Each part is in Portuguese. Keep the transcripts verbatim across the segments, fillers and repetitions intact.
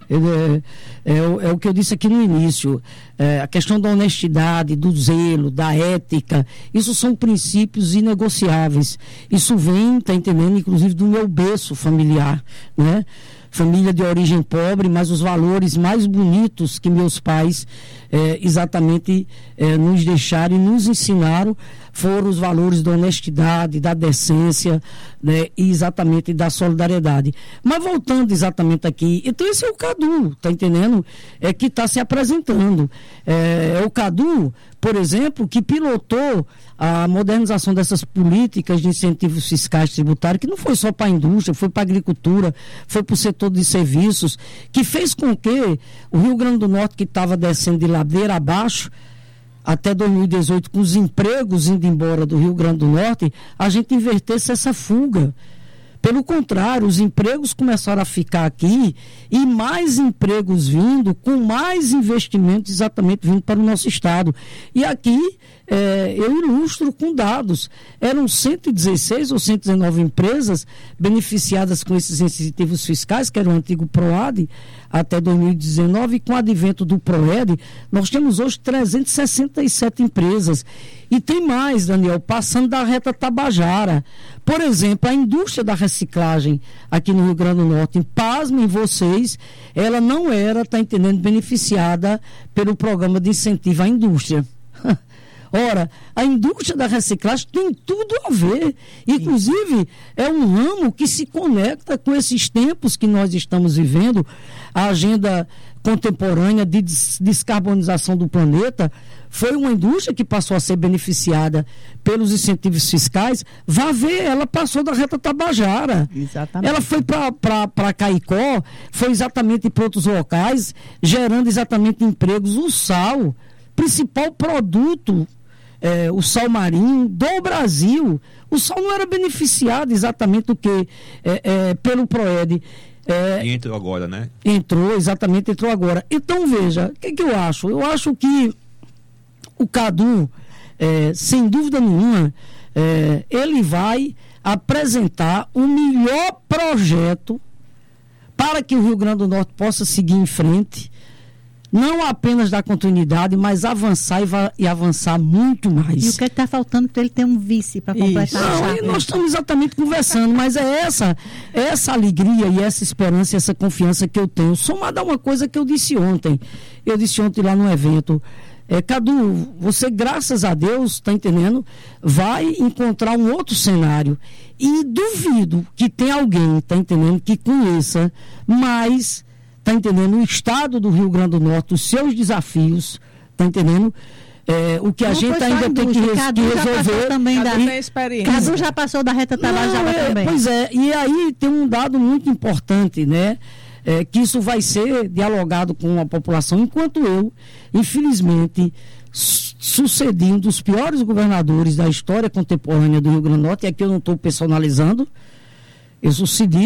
É, é, é o que eu disse aqui no início, é, a questão da honestidade, do zelo, da ética, isso são princípios inegociáveis. Isso vem, tá entendendo, inclusive do meu berço familiar, né? Família de origem pobre, mas os valores mais bonitos que meus pais é, exatamente é, nos deixaram e nos ensinaram foram os valores da honestidade, da decência, né, e exatamente da solidariedade. Mas voltando exatamente aqui, então esse é o Cadu, tá entendendo? É que está se apresentando. É, é o Cadu, por exemplo, que pilotou a modernização dessas políticas de incentivos fiscais tributários, que não foi só para a indústria, foi para a agricultura, foi para o setor de serviços, que fez com que o Rio Grande do Norte, que estava descendo de ladeira abaixo, até dois mil e dezoito, com os empregos indo embora do Rio Grande do Norte, a gente invertesse essa fuga. Pelo contrário, os empregos começaram a ficar aqui e mais empregos vindo, com mais investimentos exatamente vindo para o nosso estado. E aqui é, eu ilustro com dados. Eram cento e dezesseis ou cento e dezenove empresas beneficiadas com esses incentivos fiscais, que era o antigo PROAD, até dois mil e dezenove, e com o advento do PROED, nós temos hoje trezentas e sessenta e sete empresas. E tem mais, Daniel, passando da reta Tabajara. Por exemplo, a indústria da reciclagem aqui no Rio Grande do Norte, pasmem vocês, ela não era, tá entendendo, beneficiada pelo programa de incentivo à indústria. Ora, a indústria da reciclagem tem tudo a ver. Inclusive, é um ramo que se conecta com esses tempos que nós estamos vivendo, a agenda contemporânea de des- descarbonização do planeta. Foi uma indústria que passou a ser beneficiada pelos incentivos fiscais. Vá ver, ela passou da reta Tabajara. Exatamente. Ela foi para Caicó, foi exatamente para outros locais, gerando exatamente empregos. O sal, principal produto, é, o sal marinho do Brasil. O sal não era beneficiado exatamente do que é, é, pelo PROED. É, e entrou agora, né? Entrou, exatamente, entrou agora. Então, veja, o que, que eu acho? Eu acho que o Cadu, é, sem dúvida nenhuma, é, ele vai apresentar o melhor projeto para que o Rio Grande do Norte possa seguir em frente, não apenas dar continuidade, mas avançar e, va- e avançar muito mais. E o que está faltando para ele ter um vice para completar a Não, chave? e nós estamos exatamente conversando, mas é essa, é essa alegria e essa esperança, essa confiança que eu tenho. Somada a uma coisa que eu disse ontem. Eu disse ontem lá no evento. É, Cadu, você, graças a Deus, está entendendo, vai encontrar um outro cenário. E duvido que tenha alguém, está entendendo, que conheça mais, está entendendo, o estado do Rio Grande do Norte, os seus desafios, está entendendo? É, o que a Não gente foi só ainda a tem que, indústria, res- Cadu que já passou resolver. também da- Cadu tem experiência. Cadu já passou da reta Tabajara Não, é, também. Pois é, e aí tem um dado muito importante, né? É, que isso vai ser dialogado com a população, enquanto eu, infelizmente, su- sucedi um dos piores governadores da história contemporânea do Rio Grande do Norte, e aqui eu não estou personalizando, eu sucedi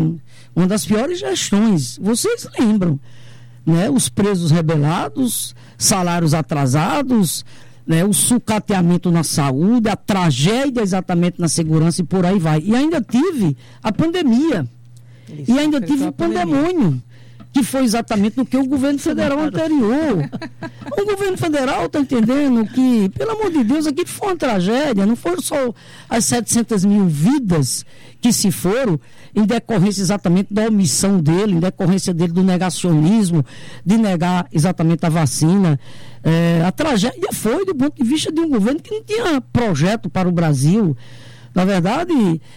uma das piores gestões. Vocês lembram, né? Os presos rebelados, salários atrasados, né? O sucateamento na saúde, a tragédia exatamente na segurança e por aí vai. E ainda tive a pandemia. Isso, E ainda enfrentou tive a o pandemia. pandemônio, que foi exatamente do que o governo federal anterior. O governo federal está entendendo que, pelo amor de Deus, aqui foi uma tragédia. Não foram só as setecentas mil vidas que se foram em decorrência exatamente da omissão dele, em decorrência dele do negacionismo, de negar exatamente a vacina. É, a tragédia foi do ponto de vista de um governo que não tinha projeto para o Brasil. Na verdade,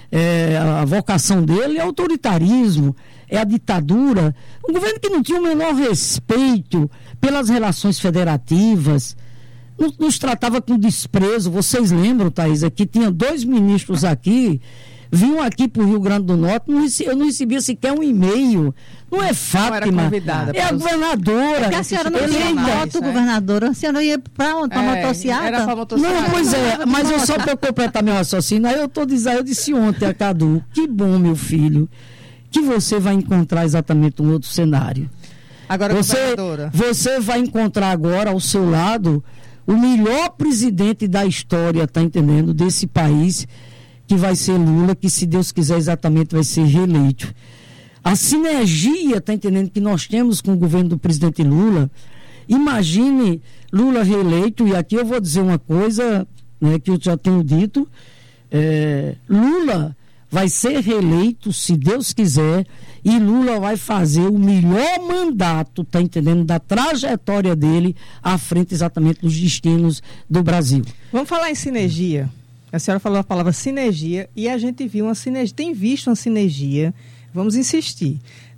é, a vocação dele é autoritarismo, é a ditadura. Um governo que não tinha o menor respeito pelas relações federativas, nos, nos tratava com desprezo. Vocês lembram, Thaís, que tinha dois ministros aqui, vinham aqui para o Rio Grande do Norte, não rece- eu não recebia sequer um e-mail. Não é Fátima, convidada é a para os- governadora. Porque a senhora não Eleita. tinha voto, né? governadora. A senhora ia para onde? Para É, motociata? era pra motociata. Não, pois é, mas eu só para completar meu raciocínio, aí eu estou dizendo, eu disse ontem a Cadu, que bom, meu filho, que você vai encontrar exatamente um outro cenário. Agora, Você, governadora. você vai encontrar agora ao seu lado o melhor presidente da história, tá entendendo, desse país, que vai ser Lula, que se Deus quiser exatamente vai ser reeleito. a sinergia, tá entendendo, que nós temos com o governo do presidente Lula. Imagine Lula reeleito, e aqui eu vou dizer uma coisa, né, que eu já tenho dito, é, Lula vai ser reeleito, se Deus quiser, e Lula vai fazer o melhor mandato, tá entendendo, da trajetória dele à frente exatamente dos destinos do Brasil. Vamos falar em sinergia. A senhora falou a palavra sinergia, e a gente viu uma sinergia, tem visto uma sinergia, vamos insistir,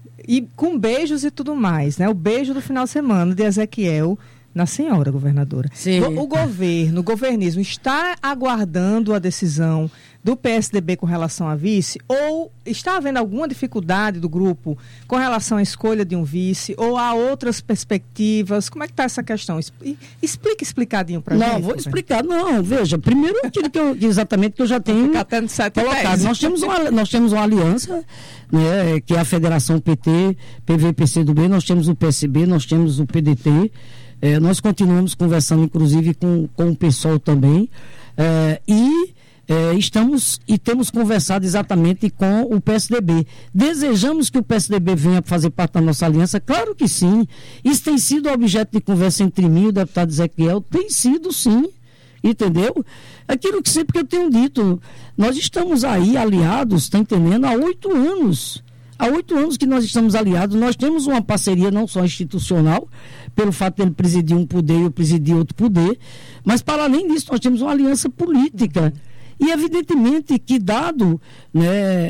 e com beijos e tudo mais, né? O beijo do final de semana de Ezequiel na senhora governadora. Sim. O, o governo, o governismo está aguardando a decisão do P S D B com relação a vice, ou está havendo alguma dificuldade do grupo com relação à escolha de um vice, ou há outras perspectivas? Como é que está essa questão? Explica explicadinho para a gente. Não, vou explicar. Não, veja, primeiro aquilo que eu, exatamente que eu já tenho colocado. Nós temos uma, nós temos uma aliança, né, que é a Federação P T, P V, P C do B, nós temos o P S B, nós temos o P D T, é, nós continuamos conversando, inclusive, com, com o PSOL também, é, e É, estamos e temos conversado exatamente com o P S D B. Desejamos que o P S D B venha fazer parte da nossa aliança? Claro que sim. Isso tem sido objeto de conversa entre mim e o deputado Ezequiel? Tem sido, sim. Entendeu? Aquilo que sempre que eu tenho dito, nós estamos aí aliados, está entendendo, há oito anos. Há oito anos que nós estamos aliados. Nós temos uma parceria não só institucional, pelo fato de ele presidir um poder e eu presidir outro poder, mas para além disso nós temos uma aliança política. E evidentemente que, dado, né,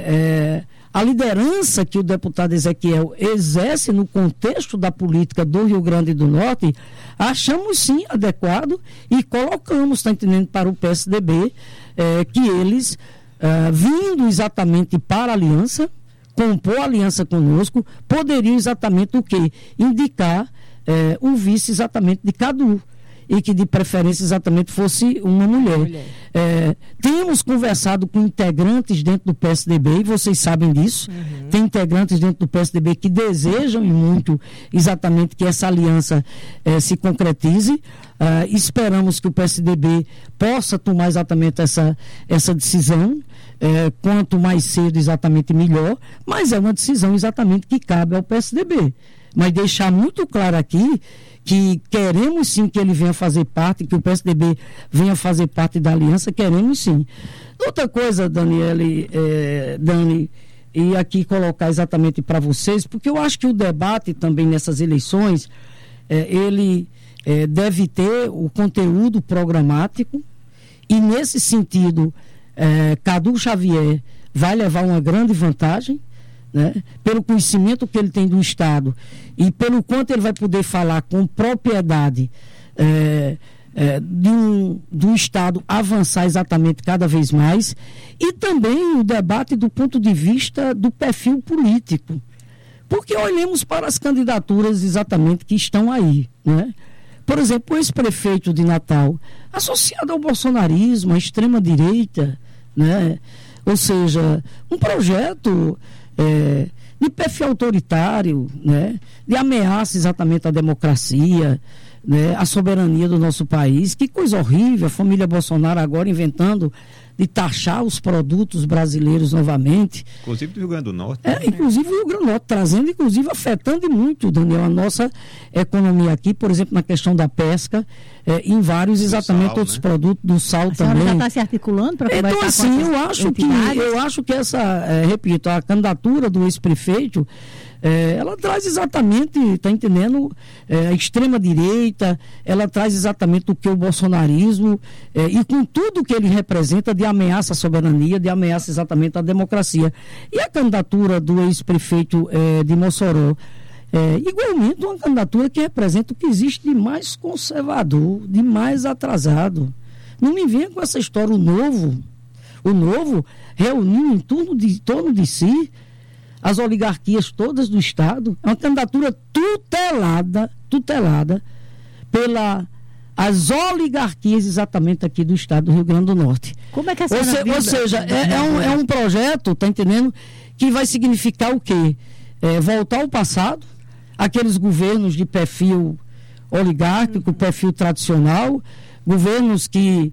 é, a liderança que o deputado Ezequiel exerce no contexto da política do Rio Grande do Norte, achamos sim adequado e colocamos, está entendendo, para o P S D B, é, que eles, é, vindo exatamente para a aliança, compor a aliança conosco, poderiam exatamente o quê? Indicar é, o vice exatamente de cada um. E que de preferência exatamente fosse uma mulher. mulher. É, temos conversado com integrantes dentro do P S D B, e vocês sabem disso. Uhum. Tem integrantes dentro do P S D B que desejam e muito exatamente que essa aliança é, se concretize. Uh, esperamos que o P S D B possa tomar exatamente essa, essa decisão. É, quanto mais cedo exatamente melhor, mas é uma decisão exatamente que cabe ao P S D B. Mas deixar muito claro aqui que queremos sim que ele venha fazer parte, que o P S D B venha fazer parte da aliança, queremos sim. Outra coisa, Daniele, é, Dani, e aqui colocar exatamente para vocês, porque eu acho que o debate também nessas eleições, é, ele é, deve ter o conteúdo programático, e nesse sentido, é, Cadu Xavier vai levar uma grande vantagem, né, pelo conhecimento que ele tem do Estado e pelo quanto ele vai poder falar com propriedade é, é, de um, do Estado avançar exatamente cada vez mais, e também o debate do ponto de vista do perfil político, porque olhemos para as candidaturas exatamente que estão aí, né? Por exemplo, o ex-prefeito de Natal, associado ao bolsonarismo, à extrema-direita, né? Ou seja, um projeto É, de perfil autoritário, né, de ameaça exatamente à democracia, né, à soberania do nosso país. Que coisa horrível, a família Bolsonaro agora inventando de taxar os produtos brasileiros novamente. Inclusive do Rio Grande do Norte. É, inclusive do Rio Grande do Norte, trazendo, inclusive afetando muito, Daniel, a nossa economia aqui, por exemplo, na questão da pesca, é, em vários exatamente sal, outros, né, produtos, do sal a também. Já está se articulando para conversar então, assim, com eu acho que eu acho que essa, é, repito, a candidatura do ex-prefeito, É, ela traz exatamente, está entendendo, é, a extrema-direita, ela traz exatamente o que o bolsonarismo, é, e com tudo que ele representa de ameaça à soberania, de ameaça exatamente à democracia. E a candidatura do ex-prefeito é, de Mossoró, é, igualmente uma candidatura que representa o que existe de mais conservador, de mais atrasado. Não me venha com essa história, o novo, o novo reuniu em torno de, em torno de si as oligarquias todas do Estado. É uma candidatura tutelada, tutelada pela as oligarquias exatamente aqui do Estado do Rio Grande do Norte. Como é que a ou, se, ou seja, é, é, um, é um projeto, tá entendendo, que vai significar o quê? É, voltar ao passado, aqueles governos de perfil oligárquico, perfil tradicional, governos que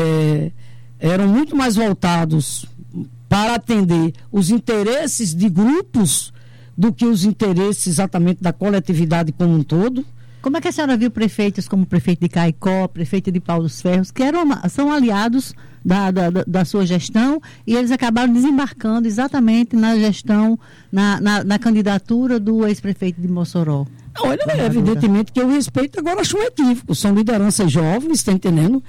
é, eram muito mais voltados para atender os interesses de grupos do que os interesses exatamente da coletividade como um todo. Como é que a senhora viu prefeitos como o prefeito de Caicó, prefeito de Pau dos Ferros, que eram, são aliados da, da, da sua gestão, e eles acabaram desembarcando exatamente na gestão, na, na, na candidatura do ex-prefeito de Mossoró? Olha, é, evidentemente que eu respeito, agora acho um equívoco. São lideranças jovens, está entendendo?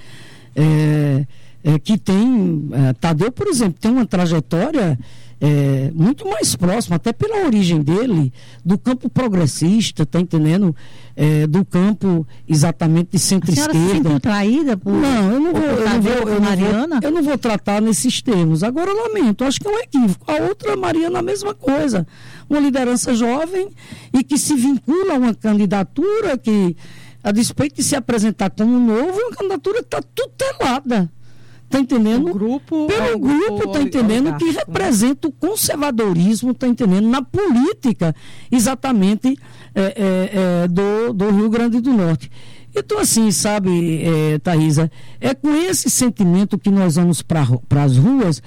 É, é, que tem... É, Tadeu, por exemplo, tem uma trajetória... É, muito mais próximo, até pela origem dele, do campo progressista, tá entendendo? É, do campo exatamente de centro-esquerda. A senhora se sentiu traída por, não, eu não vou, por eu não vou, eu Mariana? Não vou, eu não vou tratar nesses termos. Agora, eu lamento, acho que é um equívoco. A outra, Mariana, a mesma coisa. Uma liderança jovem e que se vincula a uma candidatura que, a despeito de se apresentar como novo, é uma candidatura que está tutelada. Está entendendo? O grupo, Pelo é o grupo, grupo está entendendo? Que representa o conservadorismo, está entendendo? Na política, exatamente, é, é, é, do, do Rio Grande do Norte. Então, assim, sabe, é, Thaisa, é com esse sentimento que nós vamos para as ruas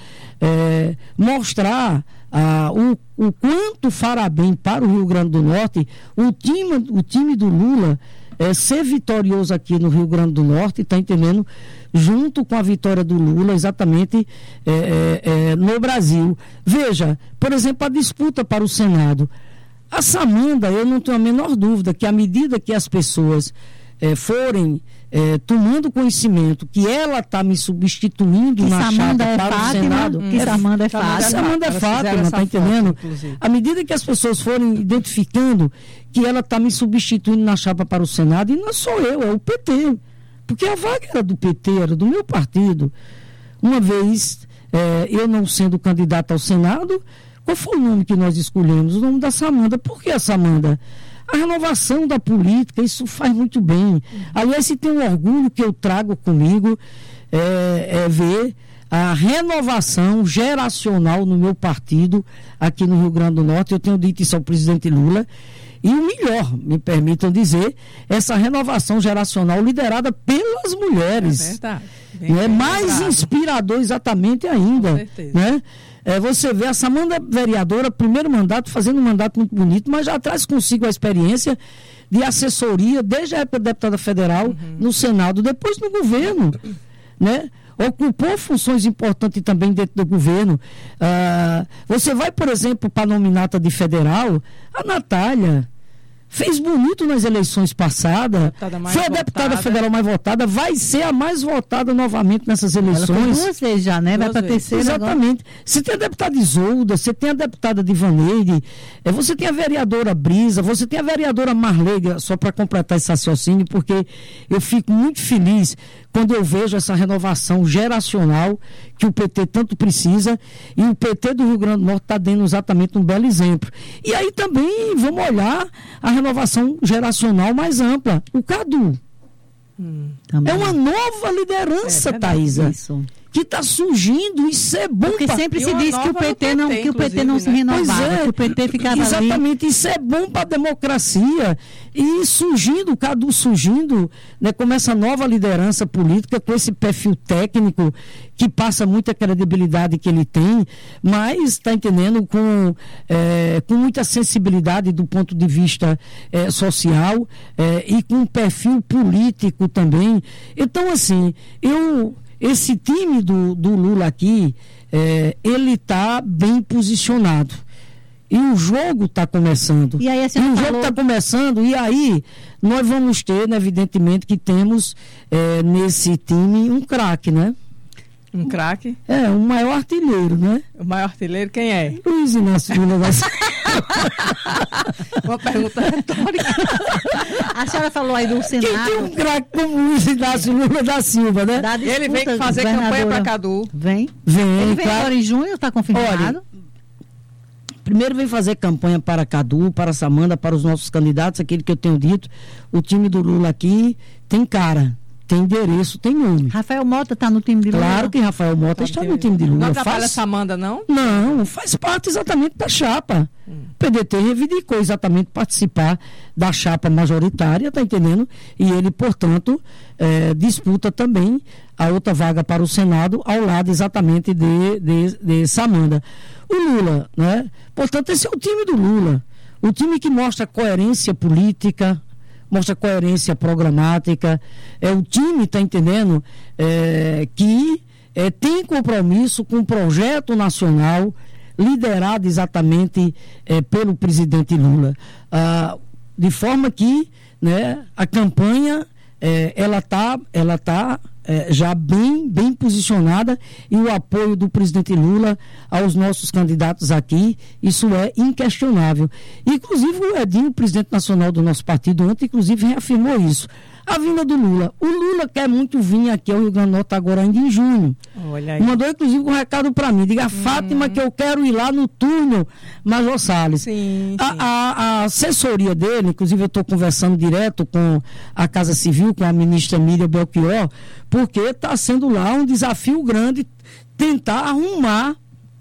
é, mostrar ah, o, o quanto fará bem para o Rio Grande do Norte o time, o time do Lula é, ser vitorioso aqui no Rio Grande do Norte, está entendendo? Junto com a vitória do Lula, exatamente é, é, é, no Brasil. Veja, por exemplo, a disputa para o Senado. A Samanda, eu não tenho a menor dúvida que à medida que as pessoas é, forem é, tomando conhecimento que ela está me substituindo que na Samanda chapa é para Fátima, o Senado. Que é, Samanda é Fátima. Samanda é Fátima, está entendendo? Inclusive. À medida que as pessoas forem identificando que ela está me substituindo na chapa para o Senado, e não sou eu, é o P T. Porque a vaga era do P T, era do meu partido. Uma vez, é, eu não sendo candidato ao Senado, qual foi o nome que nós escolhemos? O nome da Samanda. Por que a Samanda? A renovação da política, isso faz muito bem. Aliás, se tem um orgulho que eu trago comigo, é, é ver a renovação geracional no meu partido, aqui no Rio Grande do Norte. Eu tenho dito isso ao presidente Lula. E o melhor, me permitam dizer, essa renovação geracional liderada pelas mulheres. É verdade. Bem, é mais lembrado. Inspirador exatamente ainda. Com certeza. Né? É, você vê a Samanda vereadora, primeiro mandato, fazendo um mandato muito bonito, mas já traz consigo a experiência de assessoria, desde a época de deputada federal, uhum. no Senado, depois no governo, né? Ocupou funções importantes também dentro do governo. Ah, você vai, por exemplo, para a nominata de federal, a Natália fez bonito nas eleições passadas, foi a deputada votada. federal mais votada, vai ser a mais votada novamente nessas eleições. Ela foi duas vezes já, né? Vai para a terceira. Exatamente. Agora. Você tem a deputada Isolda, você tem a deputada Divaneide, é, você tem a vereadora Brisa, você tem a vereadora Marlega, só para completar esse raciocínio, porque eu fico muito feliz quando eu vejo essa renovação geracional que o P T tanto precisa, e o P T do Rio Grande do Norte está dando exatamente um belo exemplo. E aí também vamos olhar a renovação geracional mais ampla, o Cadu. Hum, é uma nova liderança, é Thaisa. Isso. Que está surgindo, isso é bom. Porque sempre se diz que o P T não, que o P T não se renovava, é, que o P T ficava exatamente, ali. Isso é bom para a democracia. E surgindo, o Cadu surgindo, né, como essa nova liderança política, com esse perfil técnico, que passa muita credibilidade que ele tem, mas, está entendendo, com, é, com muita sensibilidade do ponto de vista é, social é, e com perfil político também. Então, assim, eu... Esse time do, do Lula aqui, é, ele está bem posicionado. E o jogo está começando. E, aí, e o jogo está começando, e aí nós vamos ter, né, evidentemente, que temos é, nesse time um craque, né? Um craque? É, um maior artilheiro, né? O maior artilheiro quem é? Luiz Inácio Lula da Silva. Uma pergunta retórica. A senhora falou aí do Senado. Quem tem um craque como Luiz Inácio Lula da Silva, né? Da Ele vem fazer campanha para Cadu. Vem? Vem. Ele vem agora em junho, está confirmado? Olha, primeiro vem fazer campanha para Cadu, para Samanda, para os nossos candidatos, aquele que eu tenho dito. O time do Lula aqui tem cara. Tem endereço, tem nome. Rafael Mota está no time de Lula? Claro que Rafael Mota tá está no time de Lula. Não atrapalha essa Samanda, não? Não, faz parte exatamente da chapa. Hum. O P D T reivindicou exatamente participar da chapa majoritária, está entendendo? E ele, portanto, é, disputa também a outra vaga para o Senado, ao lado exatamente de, de, de Samanda. O Lula, né? Portanto, esse é o time do Lula. o time que mostra coerência política, mostra coerência programática, é o time, tá entendendo, é, que é, tem compromisso com o projeto nacional liderado exatamente é, pelo presidente Lula, ah, de forma que, né, a campanha é, ela está ela tá, é, já bem, bem posicionada, e o apoio do presidente Lula aos nossos candidatos aqui, isso é inquestionável. Inclusive o Edinho, presidente nacional do nosso partido, ontem inclusive reafirmou isso. A vinda do Lula. O Lula quer muito vir aqui ao Rio Grande do Norte agora ainda em junho. Olha aí. Mandou inclusive um recado para mim. Diga a hum. Fátima que eu quero ir lá no túnel Major Salles. Sim, a, sim. A, a assessoria dele, inclusive eu estou conversando direto com a Casa Civil, com a ministra Miriam Belchior, porque está sendo lá um desafio grande tentar arrumar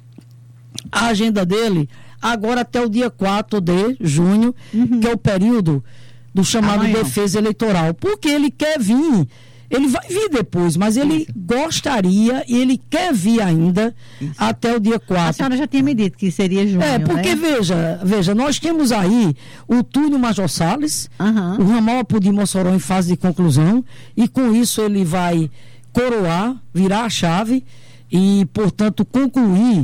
a agenda dele agora até o dia quatro de junho, uhum. que é o período do chamado Amanhã. defesa eleitoral, porque ele quer vir, ele vai vir depois, mas ele Isso. gostaria e ele quer vir ainda Isso. até o dia quatro. A senhora já tinha me dito que seria junho, É, porque né? veja, veja, nós temos aí o túnel Major Salles, uhum. o ramal Apodi Mossoró em fase de conclusão, e com isso ele vai coroar, virar a chave e, portanto, concluir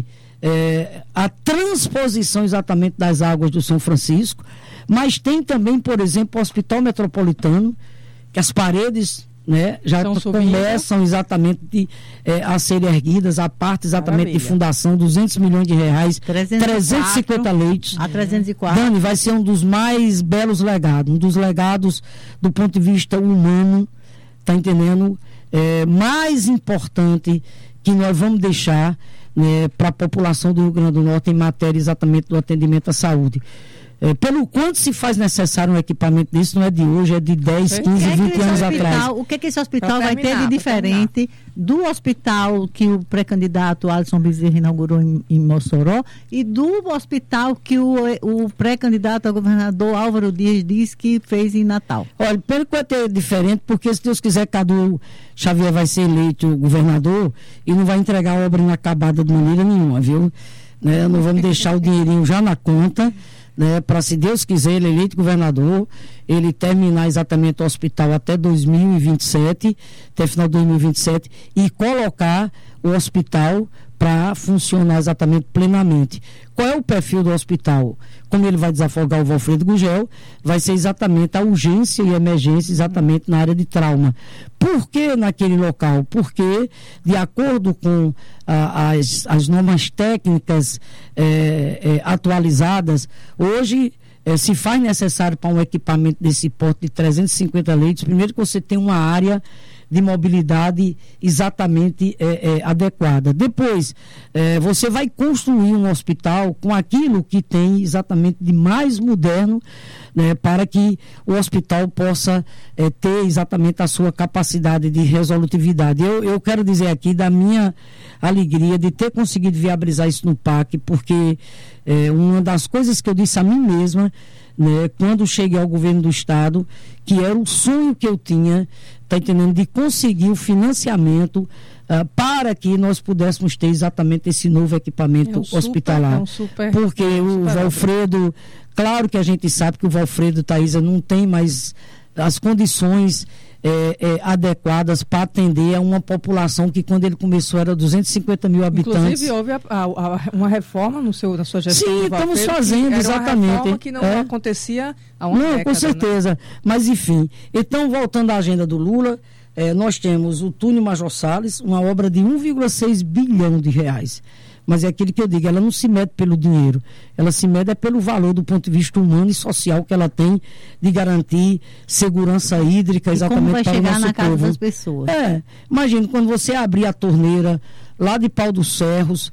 é, a transposição exatamente das águas do São Francisco. Mas tem também, por exemplo, o Hospital Metropolitano, que as paredes, né, já começam exatamente de, é, a serem erguidas, a parte exatamente Maravilha. de fundação, duzentos milhões de reais, trezentos e cinquenta leitos. A trezentos e quatro. Dani, vai ser um dos mais belos legados, um dos legados do ponto de vista humano, tá entendendo? É, mais importante que nós vamos deixar, né, para a população do Rio Grande do Norte em matéria exatamente do atendimento à saúde. É, pelo quanto se faz necessário um equipamento desse, não é de hoje, é de dez, quinze, vinte anos hospital, atrás. O que é que esse hospital vai ter de diferente do hospital que o pré-candidato Alisson Bezerra inaugurou em, em Mossoró e do hospital que o, o pré-candidato a governador Álvaro Dias disse que fez em Natal? Olha, pelo que vai ter diferente, porque se Deus quiser, Cadu Xavier vai ser eleito governador e não vai entregar a obra inacabada de maneira nenhuma, viu? Né? Não vamos deixar o dinheirinho já na conta, né, para, se Deus quiser, ele eleito governador, ele terminar exatamente o hospital até dois mil e vinte e sete, até final de dois mil e vinte e sete, e colocar o hospital para funcionar exatamente plenamente. Qual é o perfil do hospital? Como ele vai desafogar o Valfredo Gugel, vai ser exatamente a urgência e emergência exatamente na área de trauma. Por que naquele local? Porque, de acordo com ah, as, as normas técnicas eh, eh, atualizadas, hoje eh, se faz necessário para um equipamento desse porte de trezentos e cinquenta leitos, primeiro que você tem uma área de mobilidade exatamente é, é, adequada. Depois, é, você vai construir um hospital com aquilo que tem exatamente de mais moderno, né, para que o hospital possa é, ter exatamente a sua capacidade de resolutividade. Eu, eu quero dizer aqui da minha alegria de ter conseguido viabilizar isso no P A C, porque é, uma das coisas que eu disse a mim mesma, né, quando cheguei ao governo do estado, que era o sonho que eu tinha, tá entendendo, de conseguir o financiamento uh, para que nós pudéssemos ter exatamente esse novo equipamento é um super, hospitalar. É um super, porque é um o Valfredo, claro que a gente sabe que o Valfredo, Thaisa, não tem mais as condições É, é, adequadas para atender a uma população que, quando ele começou, era duzentos e cinquenta mil habitantes. Inclusive, houve a, a, a, uma reforma no seu, na sua gestão. Sim, estamos fazendo, era exatamente. Uma reforma que não é. acontecia há uma Não, década, com certeza. Né? Mas, enfim. Então, voltando à agenda do Lula, é, nós temos o túnel Major Salles, uma obra de um vírgula seis bilhão de reais. Mas é aquilo que eu digo, ela não se mede pelo dinheiro, ela se mede é pelo valor do ponto de vista humano e social que ela tem de garantir segurança hídrica exatamente para o nosso povo. Como vai chegar na casa das pessoas. É, imagina, quando você abrir a torneira lá de Pau dos Ferros,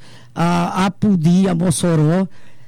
a Apodi, a Mossoró,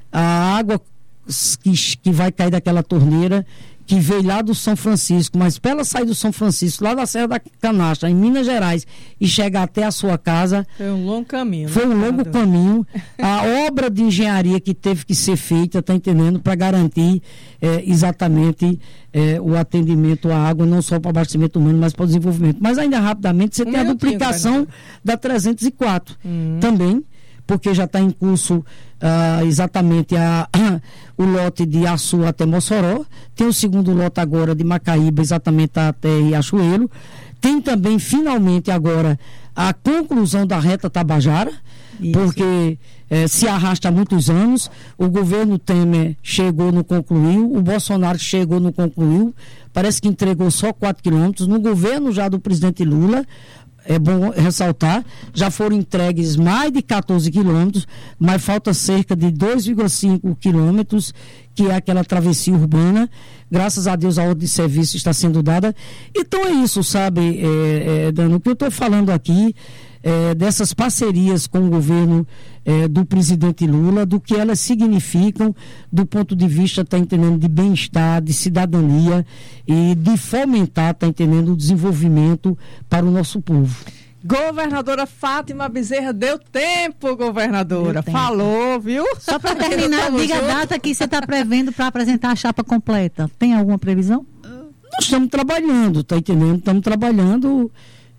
a água que, que vai cair daquela torneira, que veio lá do São Francisco, mas para ela sair do São Francisco, lá da Serra da Canastra, em Minas Gerais, e chegar até a sua casa... Foi um longo caminho. Foi um longo caminho. A obra de engenharia que teve que ser feita, tá entendendo, para garantir é, exatamente é, o atendimento à água, não só para o abastecimento humano, mas para o desenvolvimento. Mas ainda rapidamente, você um tem a duplicação da trezentos e quatro hum. também, porque já está em curso uh, exatamente a, o lote de Açu até Mossoró, tem o segundo lote agora de Macaíba, exatamente até Riachuelo, tem também finalmente agora a conclusão da reta Tabajara, isso. Porque eh, se arrasta há muitos anos, o governo Temer chegou, não concluiu, o Bolsonaro chegou, não concluiu, parece que entregou só quatro quilômetros, no governo já do presidente Lula, é bom ressaltar, já foram entregues mais de quatorze quilômetros, mas falta cerca de dois vírgula cinco quilômetros, que é aquela travessia urbana. Graças a Deus a ordem de serviço está sendo dada. Então é isso, sabe, é, é, Dano, o que eu estou falando aqui é dessas parcerias com o governo é, do presidente Lula, do que elas significam do ponto de vista, tá entendendo, de bem-estar, de cidadania e de fomentar, tá entendendo, o desenvolvimento para o nosso povo. Governadora Fátima Bezerra, deu tempo, governadora. Deu tempo. Falou, viu? Só para terminar, diga a data que você está prevendo para apresentar a chapa completa. Tem alguma previsão? Nós estamos trabalhando, tá entendendo? Estamos trabalhando.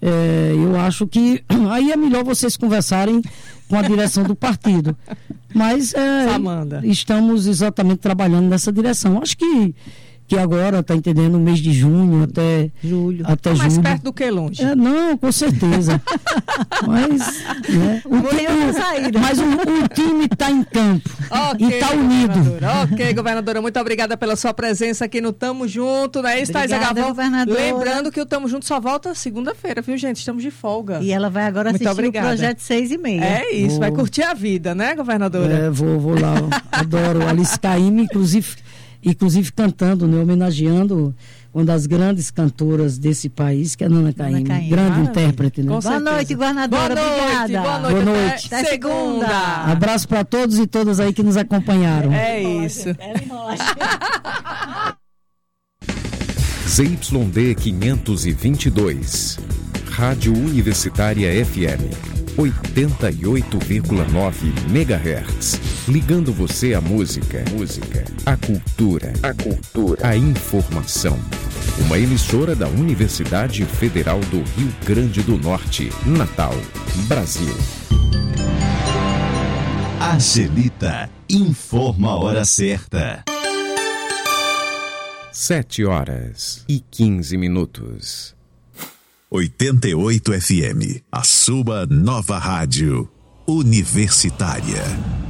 É, eu acho que aí é melhor vocês conversarem com a direção do partido. Mas é, estamos exatamente trabalhando nessa direção. Acho que que agora, tá entendendo, mês de junho até julho. Até mais julho. perto do que longe. É, não, com certeza. Mas, né, o time, mas o, o time está em campo. Okay, e está unido. Ok, governadora, muito obrigada pela sua presença aqui no Tamo Junto, né? Obrigada, Gavão. Lembrando que o Tamo Junto só volta segunda-feira, viu, gente? Estamos de folga. E ela vai agora muito assistir obrigada. O projeto seis e meia. É isso, vou. Vai curtir a vida, né, governadora? É, vou, vou lá. Adoro Alice Caymmi, inclusive. Inclusive cantando, né, homenageando uma das grandes cantoras desse país, que é a Nana Caymmi, grande Maravilha. Intérprete. Né? Boa noite, governadora. Boa noite, obrigada. Boa noite. Boa noite. Até segunda. Abraço para todos e todas aí que nos acompanharam. É isso. Z Y D quinhentos e vinte e dois, Rádio Universitária F M. oitenta e oito vírgula nove megahertz, ligando você à música, música, à cultura, à cultura, à informação. Uma emissora da Universidade Federal do Rio Grande do Norte, Natal, Brasil. Angelita informa a hora certa. Sete horas e quinze minutos. oitenta e oito F M, a sua nova rádio universitária.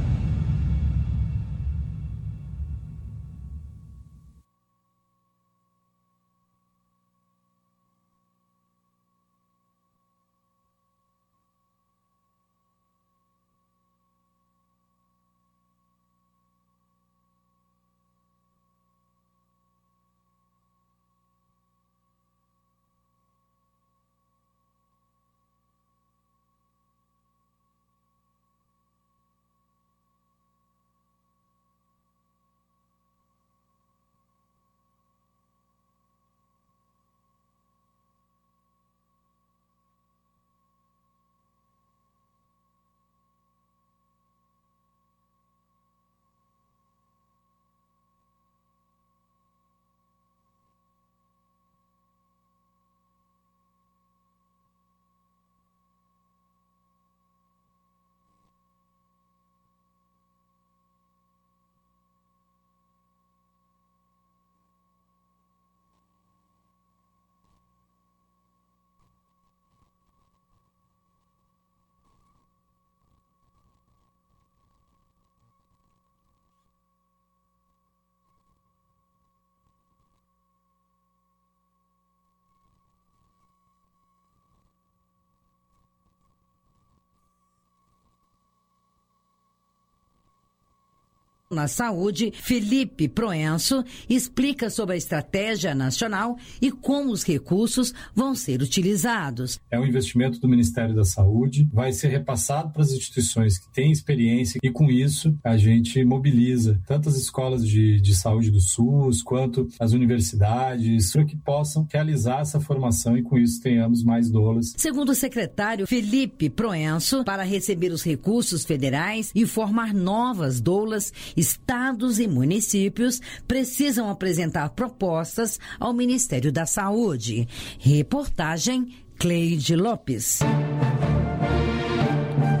Na saúde, Felipe Proenço explica sobre a estratégia nacional e como os recursos vão ser utilizados. É um investimento do Ministério da Saúde, vai ser repassado para as instituições que têm experiência e com isso a gente mobiliza tanto as escolas de, de saúde do SUS quanto as universidades para que possam realizar essa formação e com isso tenhamos mais doulas. Segundo o secretário Felipe Proenço, para receber os recursos federais e formar novas doulas, estados e municípios precisam apresentar propostas ao Ministério da Saúde. Reportagem Cleide Lopes.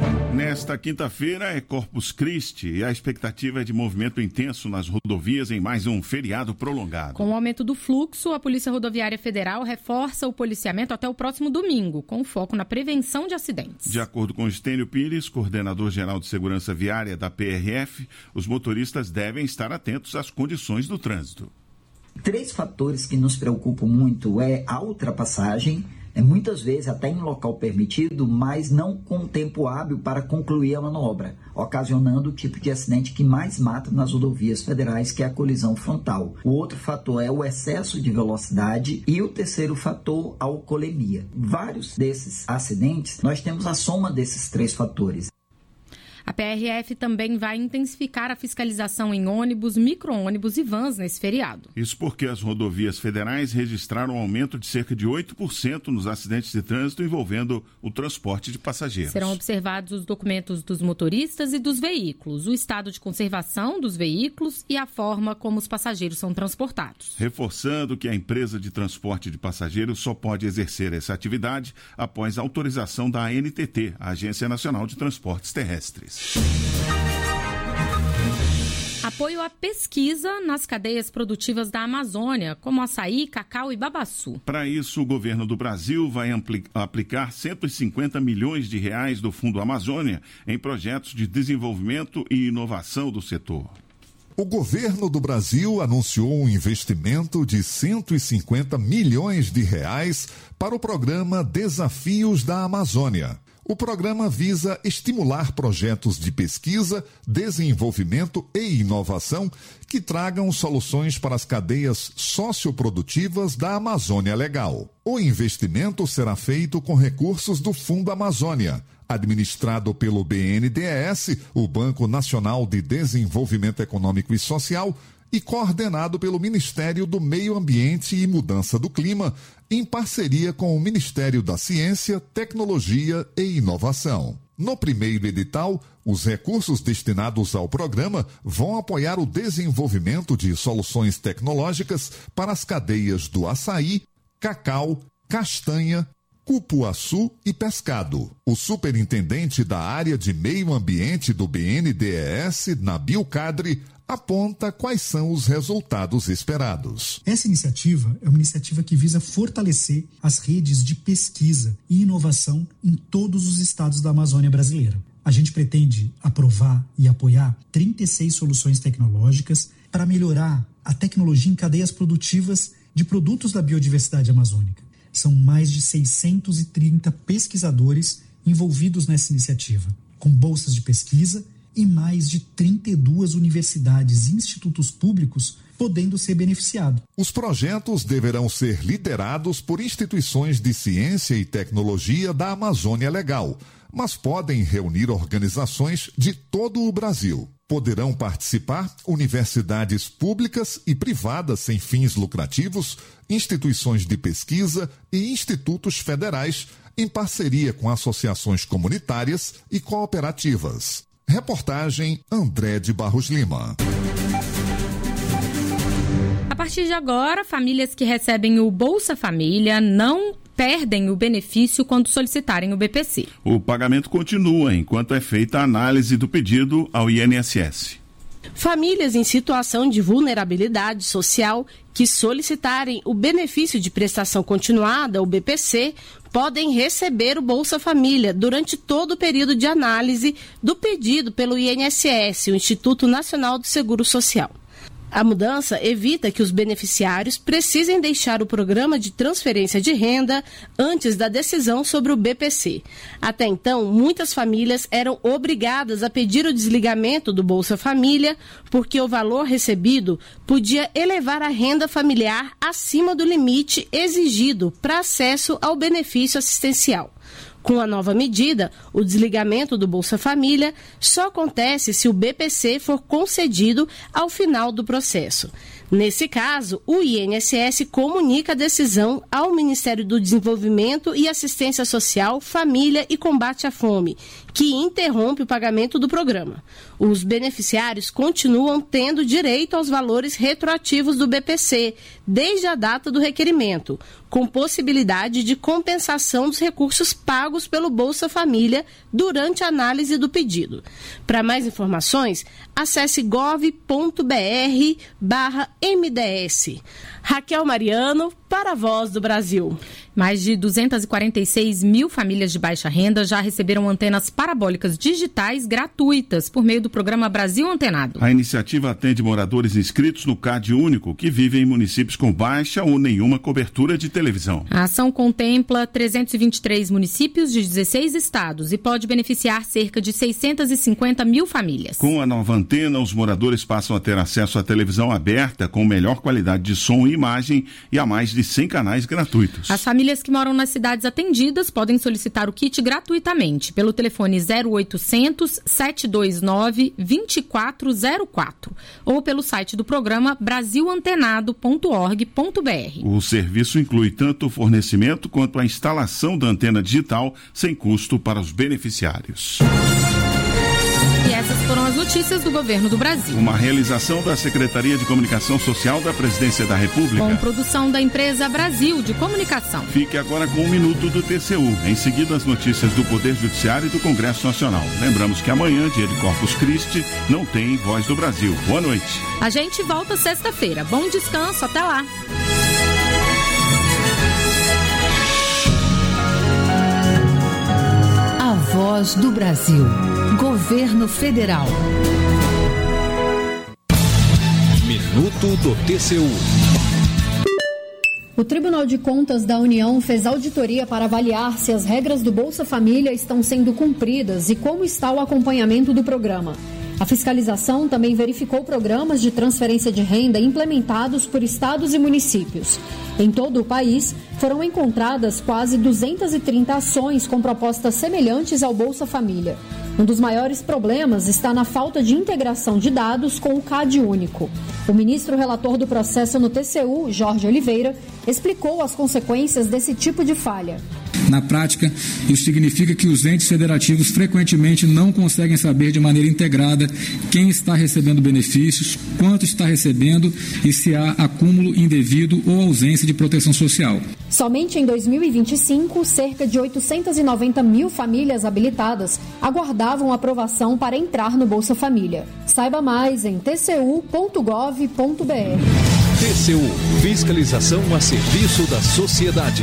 Esta quinta-feira é Corpus Christi e a expectativa é de movimento intenso nas rodovias em mais um feriado prolongado. Com o aumento do fluxo, a Polícia Rodoviária Federal reforça o policiamento até o próximo domingo, com foco na prevenção de acidentes. De acordo com Estênio Pires, coordenador-geral de Segurança Viária da P R F, os motoristas devem estar atentos às condições do trânsito. Três fatores que nos preocupam muito é a ultrapassagem, é muitas vezes até em local permitido, mas não com tempo hábil para concluir a manobra, ocasionando o tipo de acidente que mais mata nas rodovias federais, que é a colisão frontal. O outro fator é o excesso de velocidade e o terceiro fator, a alcoolemia. Vários desses acidentes, nós temos a soma desses três fatores. A P R F também vai intensificar a fiscalização em ônibus, micro-ônibus e vans nesse feriado. Isso porque as rodovias federais registraram um aumento de cerca de oito por cento nos acidentes de trânsito envolvendo o transporte de passageiros. Serão observados os documentos dos motoristas e dos veículos, o estado de conservação dos veículos e a forma como os passageiros são transportados. Reforçando que a empresa de transporte de passageiros só pode exercer essa atividade após autorização da A N T T, a Agência Nacional de Transportes Terrestres. Apoio à pesquisa nas cadeias produtivas da Amazônia, como açaí, cacau e babaçu. Para isso, o governo do Brasil vai ampli- aplicar cento e cinquenta milhões de reais do Fundo Amazônia em projetos de desenvolvimento e inovação do setor. O governo do Brasil anunciou um investimento de cento e cinquenta milhões de reais para o programa Desafios da Amazônia. O programa visa estimular projetos de pesquisa, desenvolvimento e inovação que tragam soluções para as cadeias socioprodutivas da Amazônia Legal. O investimento será feito com recursos do Fundo Amazônia, administrado pelo B N D E S, o Banco Nacional de Desenvolvimento Econômico e Social, e coordenado pelo Ministério do Meio Ambiente e Mudança do Clima, em parceria com o Ministério da Ciência, Tecnologia e Inovação. No primeiro edital, os recursos destinados ao programa vão apoiar o desenvolvimento de soluções tecnológicas para as cadeias do açaí, cacau, castanha, cupuaçu e pescado. O superintendente da área de meio ambiente do B N D E S, Nabil Kadri, aponta quais são os resultados esperados. Essa iniciativa é uma iniciativa que visa fortalecer as redes de pesquisa e inovação em todos os estados da Amazônia brasileira. A gente pretende aprovar e apoiar trinta e seis soluções tecnológicas para melhorar a tecnologia em cadeias produtivas de produtos da biodiversidade amazônica. São mais de seiscentos e trinta pesquisadores envolvidos nessa iniciativa, com bolsas de pesquisa e mais de trinta e duas universidades e institutos públicos podendo ser beneficiados. Os projetos deverão ser liderados por instituições de ciência e tecnologia da Amazônia Legal, mas podem reunir organizações de todo o Brasil. Poderão participar universidades públicas e privadas sem fins lucrativos, instituições de pesquisa e institutos federais, em parceria com associações comunitárias e cooperativas. Reportagem André de Barros Lima. A partir de agora, famílias que recebem o Bolsa Família não perdem o benefício quando solicitarem o B P C. O pagamento continua enquanto é feita a análise do pedido ao I N S S. Famílias em situação de vulnerabilidade social que solicitarem o benefício de prestação continuada, o B P C, podem receber o Bolsa Família durante todo o período de análise do pedido pelo I N S S, o Instituto Nacional do Seguro Social. A mudança evita que os beneficiários precisem deixar o programa de transferência de renda antes da decisão sobre o B P C. Até então, muitas famílias eram obrigadas a pedir o desligamento do Bolsa Família porque o valor recebido podia elevar a renda familiar acima do limite exigido para acesso ao benefício assistencial. Com a nova medida, o desligamento do Bolsa Família só acontece se o B P C for concedido ao final do processo. Nesse caso, o I N S S comunica a decisão ao Ministério do Desenvolvimento e Assistência Social, Família e Combate à Fome, que interrompe o pagamento do programa. Os beneficiários continuam tendo direito aos valores retroativos do B P C, desde a data do requerimento, com possibilidade de compensação dos recursos pagos pelo Bolsa Família durante a análise do pedido. Para mais informações, acesse gov ponto br barra M D S. Raquel Mariano, para a Voz do Brasil. Mais de duzentas e quarenta e seis mil famílias de baixa renda já receberam antenas parabólicas digitais gratuitas por meio do programa Brasil Antenado. A iniciativa atende moradores inscritos no C A D Único que vivem em municípios com baixa ou nenhuma cobertura de televisão. A ação contempla trezentos e vinte e três municípios de dezesseis estados e pode beneficiar cerca de seiscentas e cinquenta mil famílias. Com a nova antena, os moradores passam a ter acesso à televisão aberta com melhor qualidade de som e imagem e a mais de cem canais gratuitos. As famílias que moram nas cidades atendidas podem solicitar o kit gratuitamente pelo telefone zero oitocentos, sete dois nove, dois quatro zero quatro ou pelo site do programa brasil antenado ponto org ponto br. O serviço inclui tanto o fornecimento quanto a instalação da antena digital sem custo para os beneficiários. E essas foram as notícias do Governo do Brasil. Uma realização da Secretaria de Comunicação Social da Presidência da República. Com produção da empresa Brasil de Comunicação. Fique agora com um minuto do T C U. Em seguida, as notícias do Poder Judiciário e do Congresso Nacional. Lembramos que amanhã, dia de Corpus Christi, não tem Voz do Brasil. Boa noite. A gente volta sexta-feira. Bom descanso. Até lá. A Voz do Brasil. Governo Federal. Minuto do T C U. O Tribunal de Contas da União fez auditoria para avaliar se as regras do Bolsa Família estão sendo cumpridas e como está o acompanhamento do programa. A fiscalização também verificou programas de transferência de renda implementados por estados e municípios. Em todo o país, foram encontradas quase duzentas e trinta ações com propostas semelhantes ao Bolsa Família. Um dos maiores problemas está na falta de integração de dados com o C A D Único. O ministro relator do processo no T C U, Jorge Oliveira, explicou as consequências desse tipo de falha. Na prática, isso significa que os entes federativos frequentemente não conseguem saber de maneira integrada quem está recebendo benefícios, quanto está recebendo e se há acúmulo indevido ou ausência de proteção social. Somente em dois mil e vinte e cinco, cerca de oitocentas e noventa mil famílias habilitadas aguardavam aprovação para entrar no Bolsa Família. Saiba mais em t c u ponto gov ponto br. T C U, fiscalização a serviço da sociedade.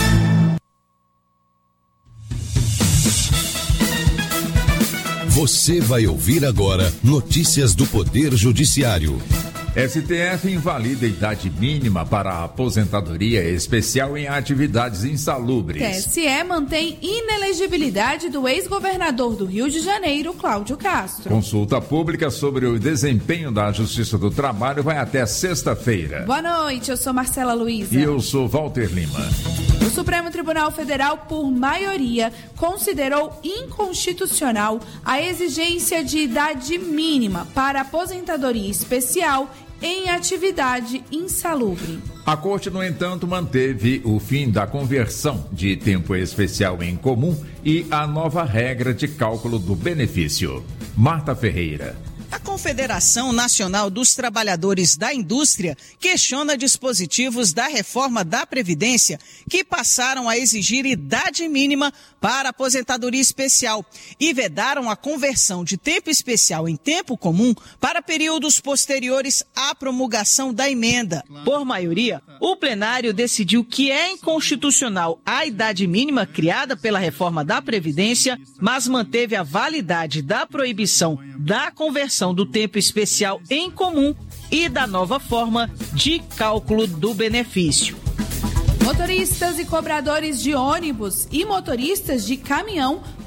Você vai ouvir agora notícias do Poder Judiciário. S T F invalida a idade mínima para a aposentadoria especial em atividades insalubres. T S E mantém inelegibilidade do ex-governador do Rio de Janeiro, Cláudio Castro. Consulta pública sobre o desempenho da Justiça do Trabalho vai até sexta-feira. Boa noite, eu sou Marcela Luiza. E eu sou Walter Lima. O Supremo Tribunal Federal, por maioria, considerou inconstitucional a exigência de idade mínima para aposentadoria especial em atividade insalubre. A Corte, no entanto, manteve o fim da conversão de tempo especial em comum e a nova regra de cálculo do benefício. Marta Ferreira. A Confederação Nacional dos Trabalhadores da Indústria questiona dispositivos da reforma da Previdência que passaram a exigir idade mínima para aposentadoria especial e vedaram a conversão de tempo especial em tempo comum para períodos posteriores à promulgação da emenda. Por maioria, o plenário decidiu que é inconstitucional a idade mínima criada pela reforma da Previdência, mas manteve a validade da proibição da conversão do tempo especial em comum e da nova forma de cálculo do benefício. Motoristas e cobradores de ônibus e motoristas de caminhão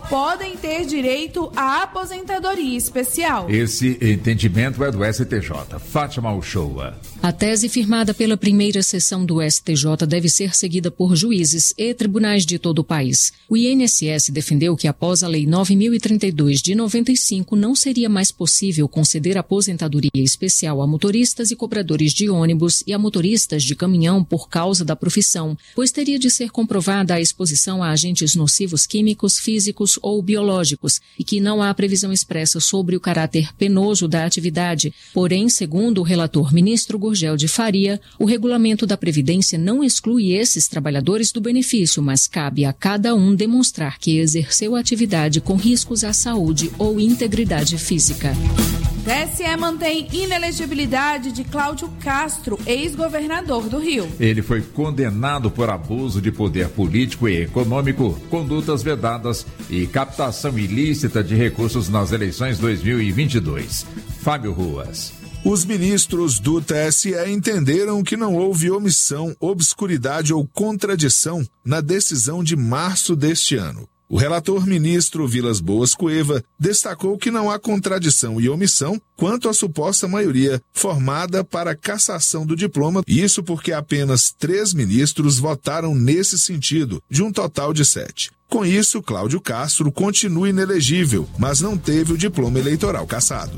podem ter direito à aposentadoria especial. Esse entendimento é do S T J. Fátima Uchoa. A tese firmada pela primeira sessão do S T J deve ser seguida por juízes e tribunais de todo o país. O I N S S defendeu que após a Lei nove mil e trinta e dois de noventa e cinco não seria mais possível conceder aposentadoria especial a motoristas e cobradores de ônibus e a motoristas de caminhão por causa da profissão, pois teria de ser comprovada a exposição a agentes nocivos químicos, físicos ou biológicos e que não há previsão expressa sobre o caráter penoso da atividade. Porém, segundo o relator ministro Gurgel de Faria, o regulamento da Previdência não exclui esses trabalhadores do benefício, mas cabe a cada um demonstrar que exerceu a atividade com riscos à saúde ou integridade física. T S E mantém inelegibilidade de Cláudio Castro, ex-governador do Rio. Ele foi condenado por abuso de poder político e econômico, condutas vedadas e captação ilícita de recursos nas eleições dois mil e vinte e dois. Fábio Ruas. Os ministros do T S E entenderam que não houve omissão, obscuridade ou contradição na decisão de março deste ano. O relator ministro Vilas Boas Cueva destacou que não há contradição e omissão quanto à suposta maioria formada para a cassação do diploma, isso porque apenas três ministros votaram nesse sentido, de um total de sete. Com isso, Cláudio Castro continua inelegível, mas não teve o diploma eleitoral cassado.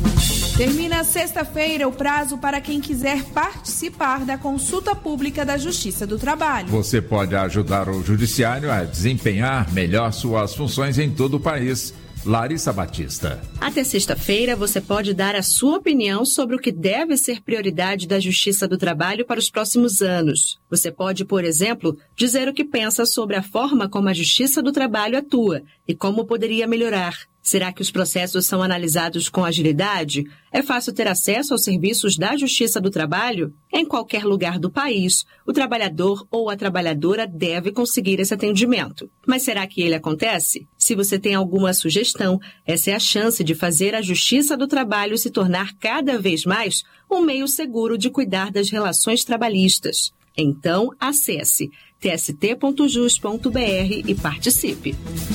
Termina sexta-feira o prazo para quem quiser participar da consulta pública da Justiça do Trabalho. Você pode ajudar o Judiciário a desempenhar melhor suas funções em todo o país. Larissa Batista. Até sexta-feira, você pode dar a sua opinião sobre o que deve ser prioridade da Justiça do Trabalho para os próximos anos. Você pode, por exemplo, dizer o que pensa sobre a forma como a Justiça do Trabalho atua e como poderia melhorar. Será que os processos são analisados com agilidade? É fácil ter acesso aos serviços da Justiça do Trabalho? Em qualquer lugar do país, o trabalhador ou a trabalhadora deve conseguir esse atendimento. Mas será que ele acontece? Se você tem alguma sugestão, essa é a chance de fazer a Justiça do Trabalho se tornar cada vez mais um meio seguro de cuidar das relações trabalhistas. Então, acesse t s t ponto jus ponto b r e participe.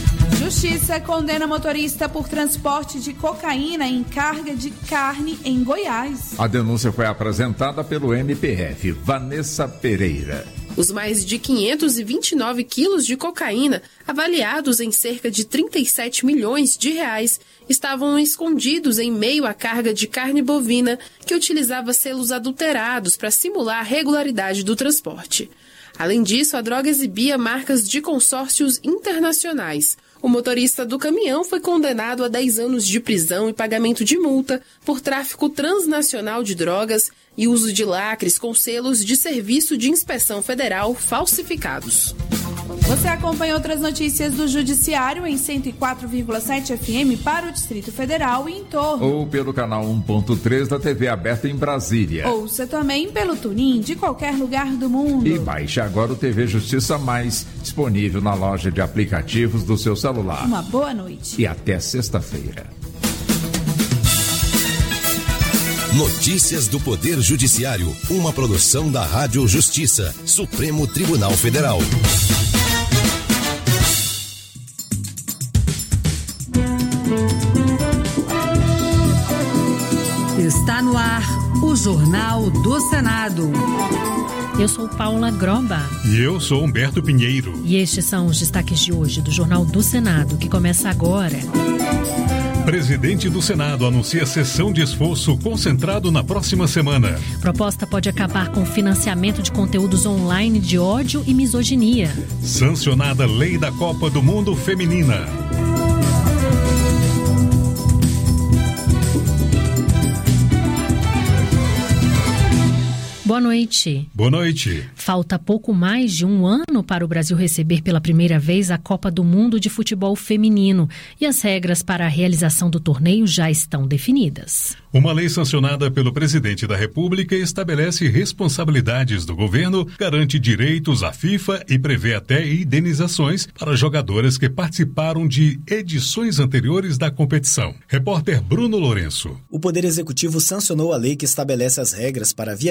Justiça condena motorista por transporte de cocaína em carga de carne em Goiás. A denúncia foi apresentada pelo M P F. Vanessa Pereira. Os mais de quinhentos e vinte e nove quilos de cocaína, avaliados em cerca de trinta e sete milhões de reais, estavam escondidos em meio à carga de carne bovina que utilizava selos adulterados para simular a regularidade do transporte. Além disso, a droga exibia marcas de consórcios internacionais. O motorista do caminhão foi condenado a dez anos de prisão e pagamento de multa por tráfico transnacional de drogas e uso de lacres com selos de Serviço de Inspeção Federal falsificados. Você acompanha outras notícias do Judiciário em cento e quatro vírgula sete F M para o Distrito Federal e em torno. Ou pelo canal um ponto três da T V aberta em Brasília. Ouça também pelo TuneIn de qualquer lugar do mundo. E baixe agora o T V Justiça Mais, disponível na loja de aplicativos do seu celular. Uma boa noite. E até sexta-feira. Notícias do Poder Judiciário, uma produção da Rádio Justiça, Supremo Tribunal Federal. Está no ar o Jornal do Senado. Eu sou Paula Groba. E eu sou Humberto Pinheiro. E estes são os destaques de hoje do Jornal do Senado, que começa agora. Presidente do Senado anuncia sessão de esforço concentrado na próxima semana. Proposta pode acabar com o financiamento de conteúdos online de ódio e misoginia. Sancionada Lei da Copa do Mundo Feminina. Boa noite. Boa noite. Falta pouco mais de um ano para o Brasil receber pela primeira vez a Copa do Mundo de Futebol Feminino e as regras para a realização do torneio já estão definidas. Uma lei sancionada pelo presidente da República estabelece responsabilidades do governo, garante direitos à FIFA e prevê até indenizações para jogadoras que participaram de edições anteriores da competição. Repórter Bruno Lourenço. O Poder Executivo sancionou a lei que estabelece as regras para viabilizar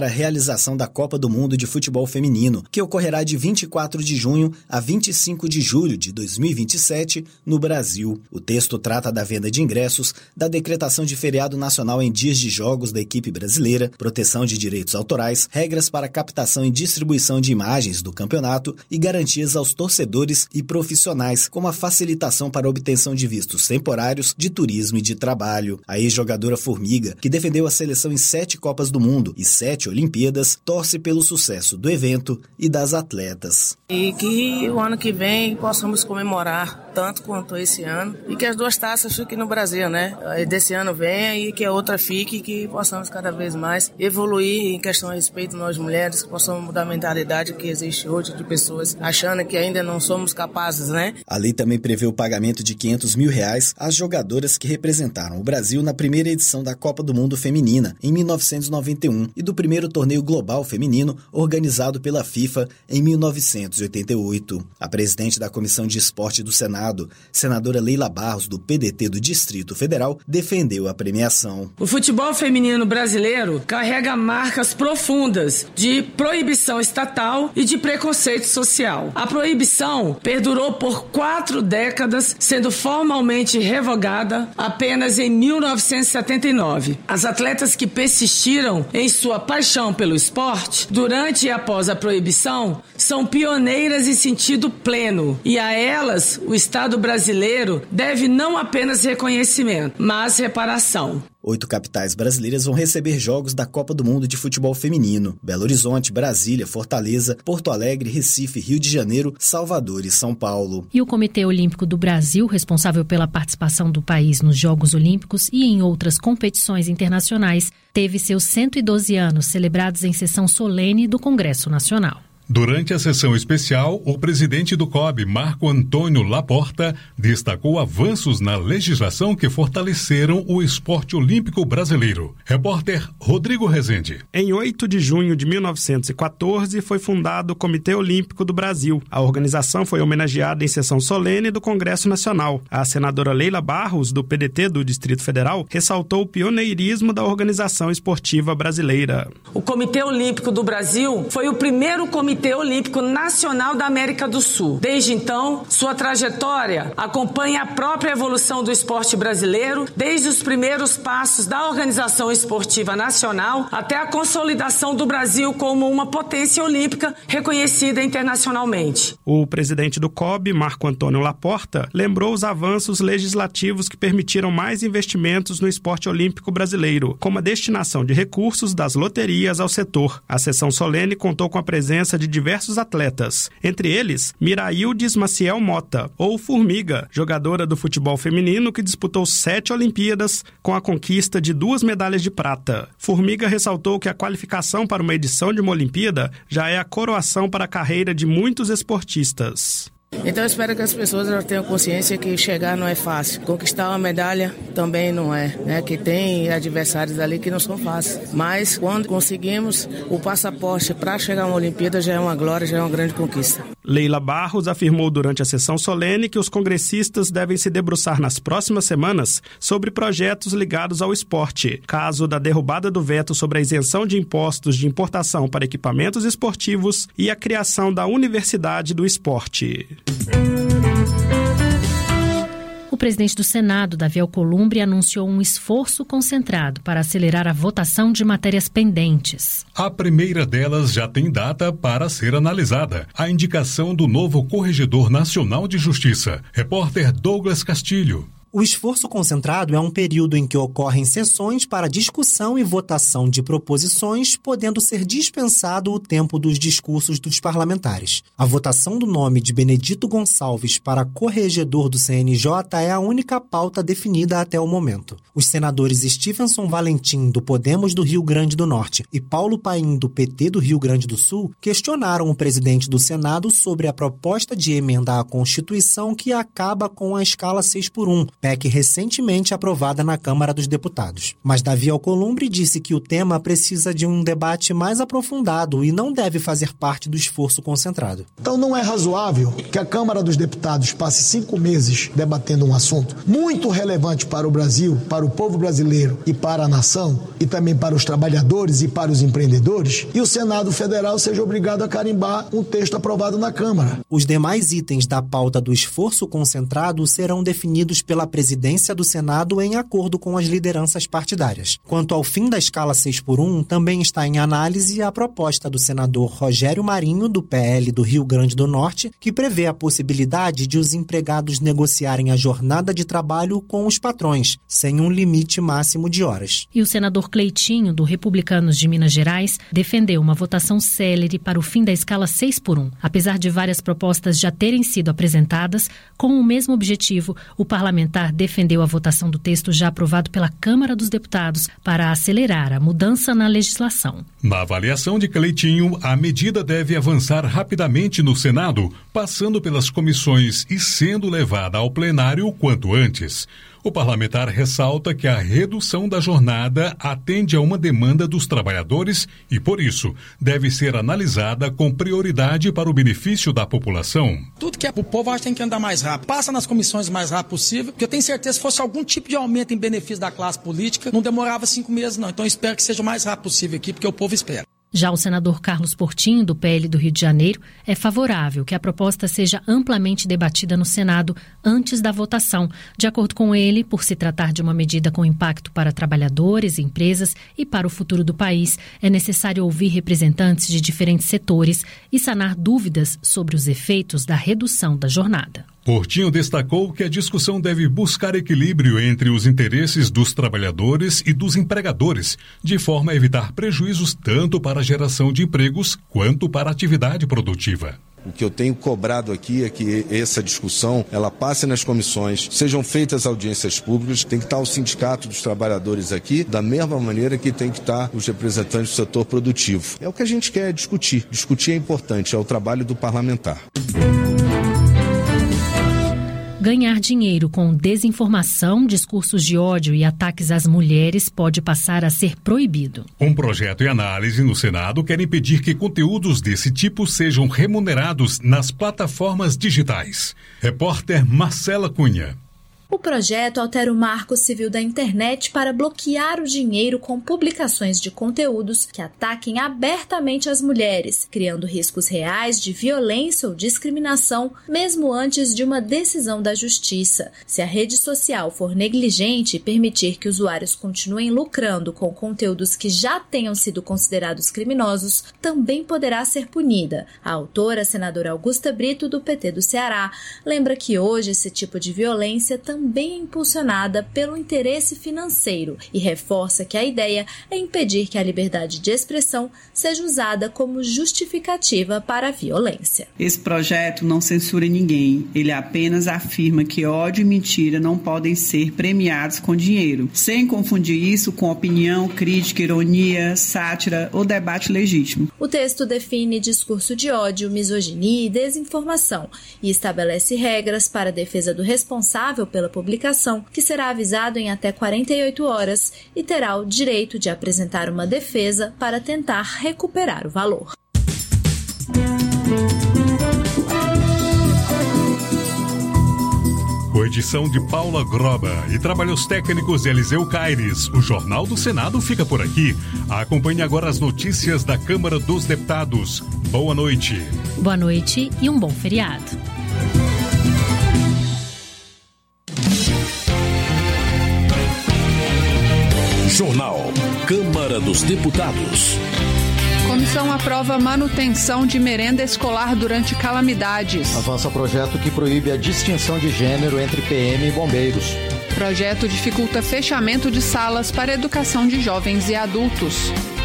para a realização da Copa do Mundo de Futebol Feminino, que ocorrerá de vinte e quatro de junho a vinte e cinco de julho de dois mil e vinte e sete, no Brasil. O texto trata da venda de ingressos, da decretação de feriado nacional em dias de jogos da equipe brasileira, proteção de direitos autorais, regras para captação e distribuição de imagens do campeonato e garantias aos torcedores e profissionais, como a facilitação para a obtenção de vistos temporários, de turismo e de trabalho. A ex-jogadora Formiga, que defendeu a seleção em sete Copas do Mundo e sete Olimpíadas, torce pelo sucesso do evento e das atletas. E que o ano que vem possamos comemorar tanto quanto esse ano e que as duas taças fiquem no Brasil, né? Desse ano venha e que a outra fique e que possamos cada vez mais evoluir em questão a respeito nós mulheres, que possamos mudar a mentalidade que existe hoje de pessoas achando que ainda não somos capazes, né? A lei também prevê o pagamento de quinhentos mil reais às jogadoras que representaram o Brasil na primeira edição da Copa do Mundo Feminina, em mil novecentos e noventa e um, e do primeiro torneio global feminino organizado pela FIFA em mil novecentos e oitenta e oito. A presidente da Comissão de Esporte do Senado, senadora Leila Barros, do P D T do Distrito Federal, defendeu a premiação. O futebol feminino brasileiro carrega marcas profundas de proibição estatal e de preconceito social. A proibição perdurou por quatro décadas, sendo formalmente revogada apenas em mil novecentos e setenta e nove. As atletas que persistiram em sua paixão pelo esporte durante e após a proibição são pioneiras em sentido pleno, e a elas o Estado brasileiro deve não apenas reconhecimento, mas reparação. Oito capitais brasileiras vão receber jogos da Copa do Mundo de Futebol Feminino: Belo Horizonte, Brasília, Fortaleza, Porto Alegre, Recife, Rio de Janeiro, Salvador e São Paulo. E o Comitê Olímpico do Brasil, responsável pela participação do país nos Jogos Olímpicos e em outras competições internacionais, teve seus cento e doze anos celebrados em sessão solene do Congresso Nacional. Durante a sessão especial, o presidente do C O B, Marco Antônio Laporta, destacou avanços na legislação que fortaleceram o esporte olímpico brasileiro. Repórter Rodrigo Rezende. Em oito de junho de mil novecentos e quatorze, foi fundado o Comitê Olímpico do Brasil. A organização foi homenageada em sessão solene do Congresso Nacional. A senadora Leila Barros, do P D T do Distrito Federal, ressaltou o pioneirismo da organização esportiva brasileira. O Comitê Olímpico do Brasil foi o primeiro comitê Comitê Olímpico Nacional da América do Sul. Desde então, sua trajetória acompanha a própria evolução do esporte brasileiro, desde os primeiros passos da Organização Esportiva Nacional até a consolidação do Brasil como uma potência olímpica reconhecida internacionalmente. O presidente do C O B, Marco Antônio Laporta, lembrou os avanços legislativos que permitiram mais investimentos no esporte olímpico brasileiro, como a destinação de recursos das loterias ao setor. A sessão solene contou com a presença de de diversos atletas, entre eles Miraildes Maciel Mota, ou Formiga, jogadora do futebol feminino que disputou sete Olimpíadas com a conquista de duas medalhas de prata. Formiga ressaltou que a qualificação para uma edição de uma Olimpíada já é a coroação para a carreira de muitos esportistas. Então eu espero que as pessoas já tenham consciência que chegar não é fácil. Conquistar uma medalha também não é, né? Que tem adversários ali que não são fáceis. Mas quando conseguimos o passaporte para chegar a uma Olimpíada já é uma glória, já é uma grande conquista. Leila Barros afirmou durante a sessão solene que os congressistas devem se debruçar nas próximas semanas sobre projetos ligados ao esporte, caso da derrubada do veto sobre a isenção de impostos de importação para equipamentos esportivos e a criação da Universidade do Esporte. O presidente do Senado, Davi Alcolumbre, anunciou um esforço concentrado para acelerar a votação de matérias pendentes. A primeira delas já tem data para ser analisada: a indicação do novo Corregedor Nacional de Justiça. Repórter Douglas Castilho. O esforço concentrado é um período em que ocorrem sessões para discussão e votação de proposições, podendo ser dispensado o tempo dos discursos dos parlamentares. A votação do nome de Benedito Gonçalves para corregedor do C N J é a única pauta definida até o momento. Os senadores Stevenson Valentim, do Podemos do Rio Grande do Norte, e Paulo Paim, do P T do Rio Grande do Sul, questionaram o presidente do Senado sobre a proposta de emenda à Constituição que acaba com a escala seis por um, P E C recentemente aprovada na Câmara dos Deputados. Mas Davi Alcolumbre disse que o tema precisa de um debate mais aprofundado e não deve fazer parte do esforço concentrado. Então não é razoável que a Câmara dos Deputados passe cinco meses debatendo um assunto muito relevante para o Brasil, para o povo brasileiro e para a nação, e também para os trabalhadores e para os empreendedores, e o Senado Federal seja obrigado a carimbar um texto aprovado na Câmara. Os demais itens da pauta do esforço concentrado serão definidos pela presidência do Senado em acordo com as lideranças partidárias. Quanto ao fim da escala seis por um, também está em análise a proposta do senador Rogério Marinho, do P L do Rio Grande do Norte, que prevê a possibilidade de os empregados negociarem a jornada de trabalho com os patrões, sem um limite máximo de horas. E o senador Cleitinho, do Republicanos de Minas Gerais, defendeu uma votação célere para o fim da escala seis por um. Apesar de várias propostas já terem sido apresentadas, com o mesmo objetivo, o parlamentar defendeu a votação do texto já aprovado pela Câmara dos Deputados para acelerar a mudança na legislação. Na avaliação de Cleitinho, a medida deve avançar rapidamente no Senado, passando pelas comissões e sendo levada ao plenário o quanto antes. O parlamentar ressalta que a redução da jornada atende a uma demanda dos trabalhadores e, por isso, deve ser analisada com prioridade para o benefício da população. Tudo que é o povo acha que tem que andar mais rápido. Passa nas comissões o mais rápido possível, porque eu tenho certeza que se fosse algum tipo de aumento em benefício da classe política, não demorava cinco meses não. Então eu espero que seja o mais rápido possível aqui, porque o povo espera. Já o senador Carlos Portinho, do P L do Rio de Janeiro, é favorável que a proposta seja amplamente debatida no Senado antes da votação. De acordo com ele, por se tratar de uma medida com impacto para trabalhadores, empresas e para o futuro do país, é necessário ouvir representantes de diferentes setores e sanar dúvidas sobre os efeitos da redução da jornada. Portinho destacou que a discussão deve buscar equilíbrio entre os interesses dos trabalhadores e dos empregadores, de forma a evitar prejuízos tanto para a geração de empregos quanto para a atividade produtiva. O que eu tenho cobrado aqui é que essa discussão ela passe nas comissões, sejam feitas audiências públicas, tem que estar o sindicato dos trabalhadores aqui, da mesma maneira que tem que estar os representantes do setor produtivo. É o que a gente quer discutir. Discutir é importante, é o trabalho do parlamentar. Ganhar dinheiro com desinformação, discursos de ódio e ataques às mulheres pode passar a ser proibido. Um projeto em análise no Senado quer impedir que conteúdos desse tipo sejam remunerados nas plataformas digitais. Repórter Marcela Cunha. O projeto altera o Marco Civil da Internet para bloquear o dinheiro com publicações de conteúdos que ataquem abertamente as mulheres, criando riscos reais de violência ou discriminação, mesmo antes de uma decisão da Justiça. Se a rede social for negligente e permitir que usuários continuem lucrando com conteúdos que já tenham sido considerados criminosos, também poderá ser punida. A autora, a senadora Augusta Brito, do P T do Ceará, lembra que hoje esse tipo de violência também também é impulsionada pelo interesse financeiro e reforça que a ideia é impedir que a liberdade de expressão seja usada como justificativa para a violência. Esse projeto não censura ninguém, ele apenas afirma que ódio e mentira não podem ser premiados com dinheiro, sem confundir isso com opinião, crítica, ironia, sátira ou debate legítimo. O texto define discurso de ódio, misoginia e desinformação e estabelece regras para a defesa do responsável pela publicação, que será avisado em até quarenta e oito horas e terá o direito de apresentar uma defesa para tentar recuperar o valor. Com edição de Paula Groba e trabalhos técnicos de Eliseu Caires, o Jornal do Senado fica por aqui. Acompanhe agora as notícias da Câmara dos Deputados. Boa noite. Boa noite e um bom feriado. Jornal Câmara dos Deputados. Comissão aprova manutenção de merenda escolar durante calamidades. Avança projeto que proíbe a distinção de gênero entre P M e bombeiros. Projeto dificulta fechamento de salas para educação de jovens e adultos.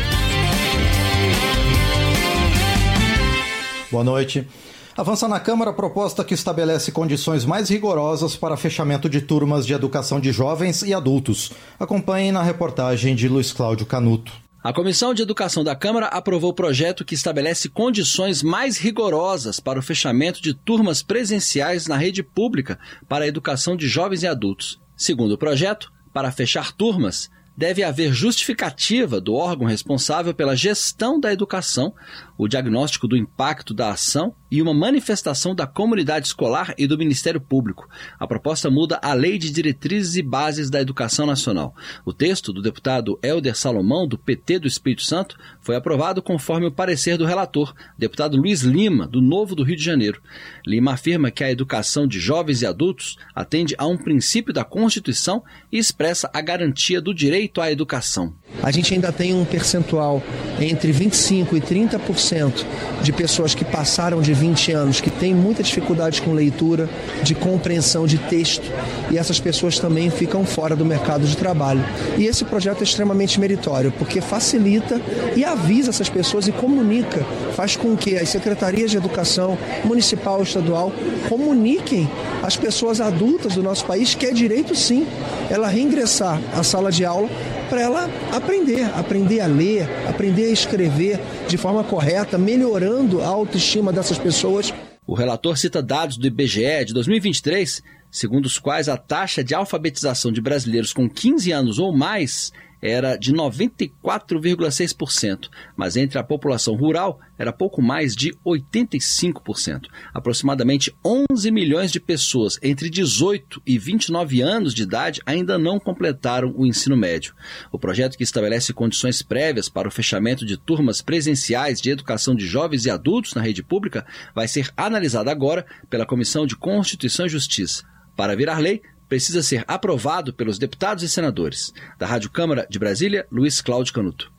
Boa noite. Avança na Câmara a proposta que estabelece condições mais rigorosas para fechamento de turmas de educação de jovens e adultos. Acompanhe na reportagem de Luiz Cláudio Canuto. A Comissão de Educação da Câmara aprovou o projeto que estabelece condições mais rigorosas para o fechamento de turmas presenciais na rede pública para a educação de jovens e adultos. Segundo o projeto, para fechar turmas, deve haver justificativa do órgão responsável pela gestão da educação, o diagnóstico do impacto da ação e uma manifestação da comunidade escolar e do Ministério Público. A proposta muda a Lei de Diretrizes e Bases da Educação Nacional. O texto do deputado Helder Salomão, do P T do Espírito Santo, foi aprovado conforme o parecer do relator, deputado Luiz Lima, do Novo do Rio de Janeiro. Lima afirma que a educação de jovens e adultos atende a um princípio da Constituição e expressa a garantia do direito à educação. A gente ainda tem um percentual entre vinte e cinco por cento e trinta por cento de pessoas que passaram de vinte anos, que têm muita dificuldade com leitura, de compreensão de texto, e essas pessoas também ficam fora do mercado de trabalho. E esse projeto é extremamente meritório, porque facilita e avisa essas pessoas e comunica, faz com que as secretarias de educação municipal e estadual comuniquem às pessoas adultas do nosso país que é direito sim ela reingressar à sala de aula para ela aprender, aprender a ler, aprender a escrever de forma correta, melhorando a autoestima dessas pessoas. O relator cita dados do I B G E de dois mil e vinte e três, segundo os quais a taxa de alfabetização de brasileiros com quinze anos ou mais era de noventa e quatro vírgula seis por cento, mas entre a população rural era pouco mais de oitenta e cinco por cento. Aproximadamente onze milhões de pessoas entre dezoito e vinte e nove anos de idade ainda não completaram o ensino médio. O projeto, que estabelece condições prévias para o fechamento de turmas presenciais de educação de jovens e adultos na rede pública, vai ser analisado agora pela Comissão de Constituição e Justiça. Para virar lei, precisa ser aprovado pelos deputados e senadores. Da Rádio Câmara de Brasília, Luiz Cláudio Canuto.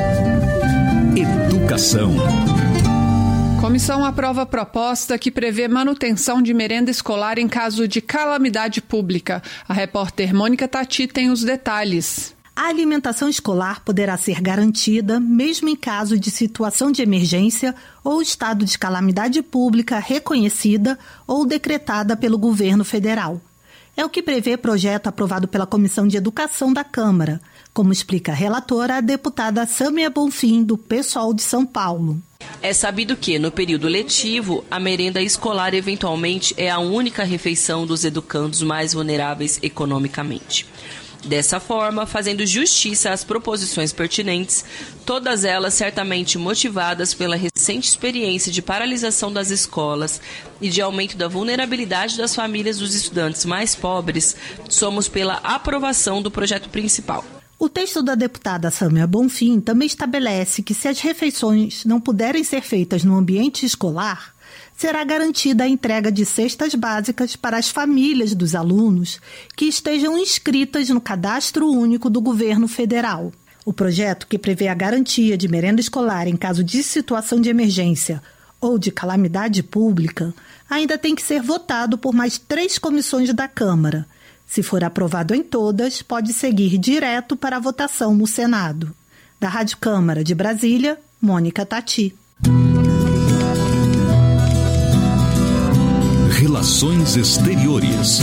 Educação. Comissão aprova proposta que prevê manutenção de merenda escolar em caso de calamidade pública. A repórter Mônica Tati tem os detalhes. A alimentação escolar poderá ser garantida mesmo em caso de situação de emergência ou estado de calamidade pública reconhecida ou decretada pelo governo federal. É o que prevê projeto aprovado pela Comissão de Educação da Câmara, como explica a relatora, a deputada Sâmia Bonfim, do PSOL de São Paulo. É sabido que, no período letivo, a merenda escolar eventualmente é a única refeição dos educandos mais vulneráveis economicamente. Dessa forma, fazendo justiça às proposições pertinentes, todas elas certamente motivadas pela recente experiência de paralisação das escolas e de aumento da vulnerabilidade das famílias dos estudantes mais pobres, somos pela aprovação do projeto principal. O texto da deputada Sâmia Bonfim também estabelece que, se as refeições não puderem ser feitas no ambiente escolar, será garantida a entrega de cestas básicas para as famílias dos alunos que estejam inscritas no Cadastro Único do Governo Federal. O projeto, que prevê a garantia de merenda escolar em caso de situação de emergência ou de calamidade pública, ainda tem que ser votado por mais três comissões da Câmara. Se for aprovado em todas, pode seguir direto para a votação no Senado. Da Rádio Câmara de Brasília, Mônica Tati. Relações Exteriores.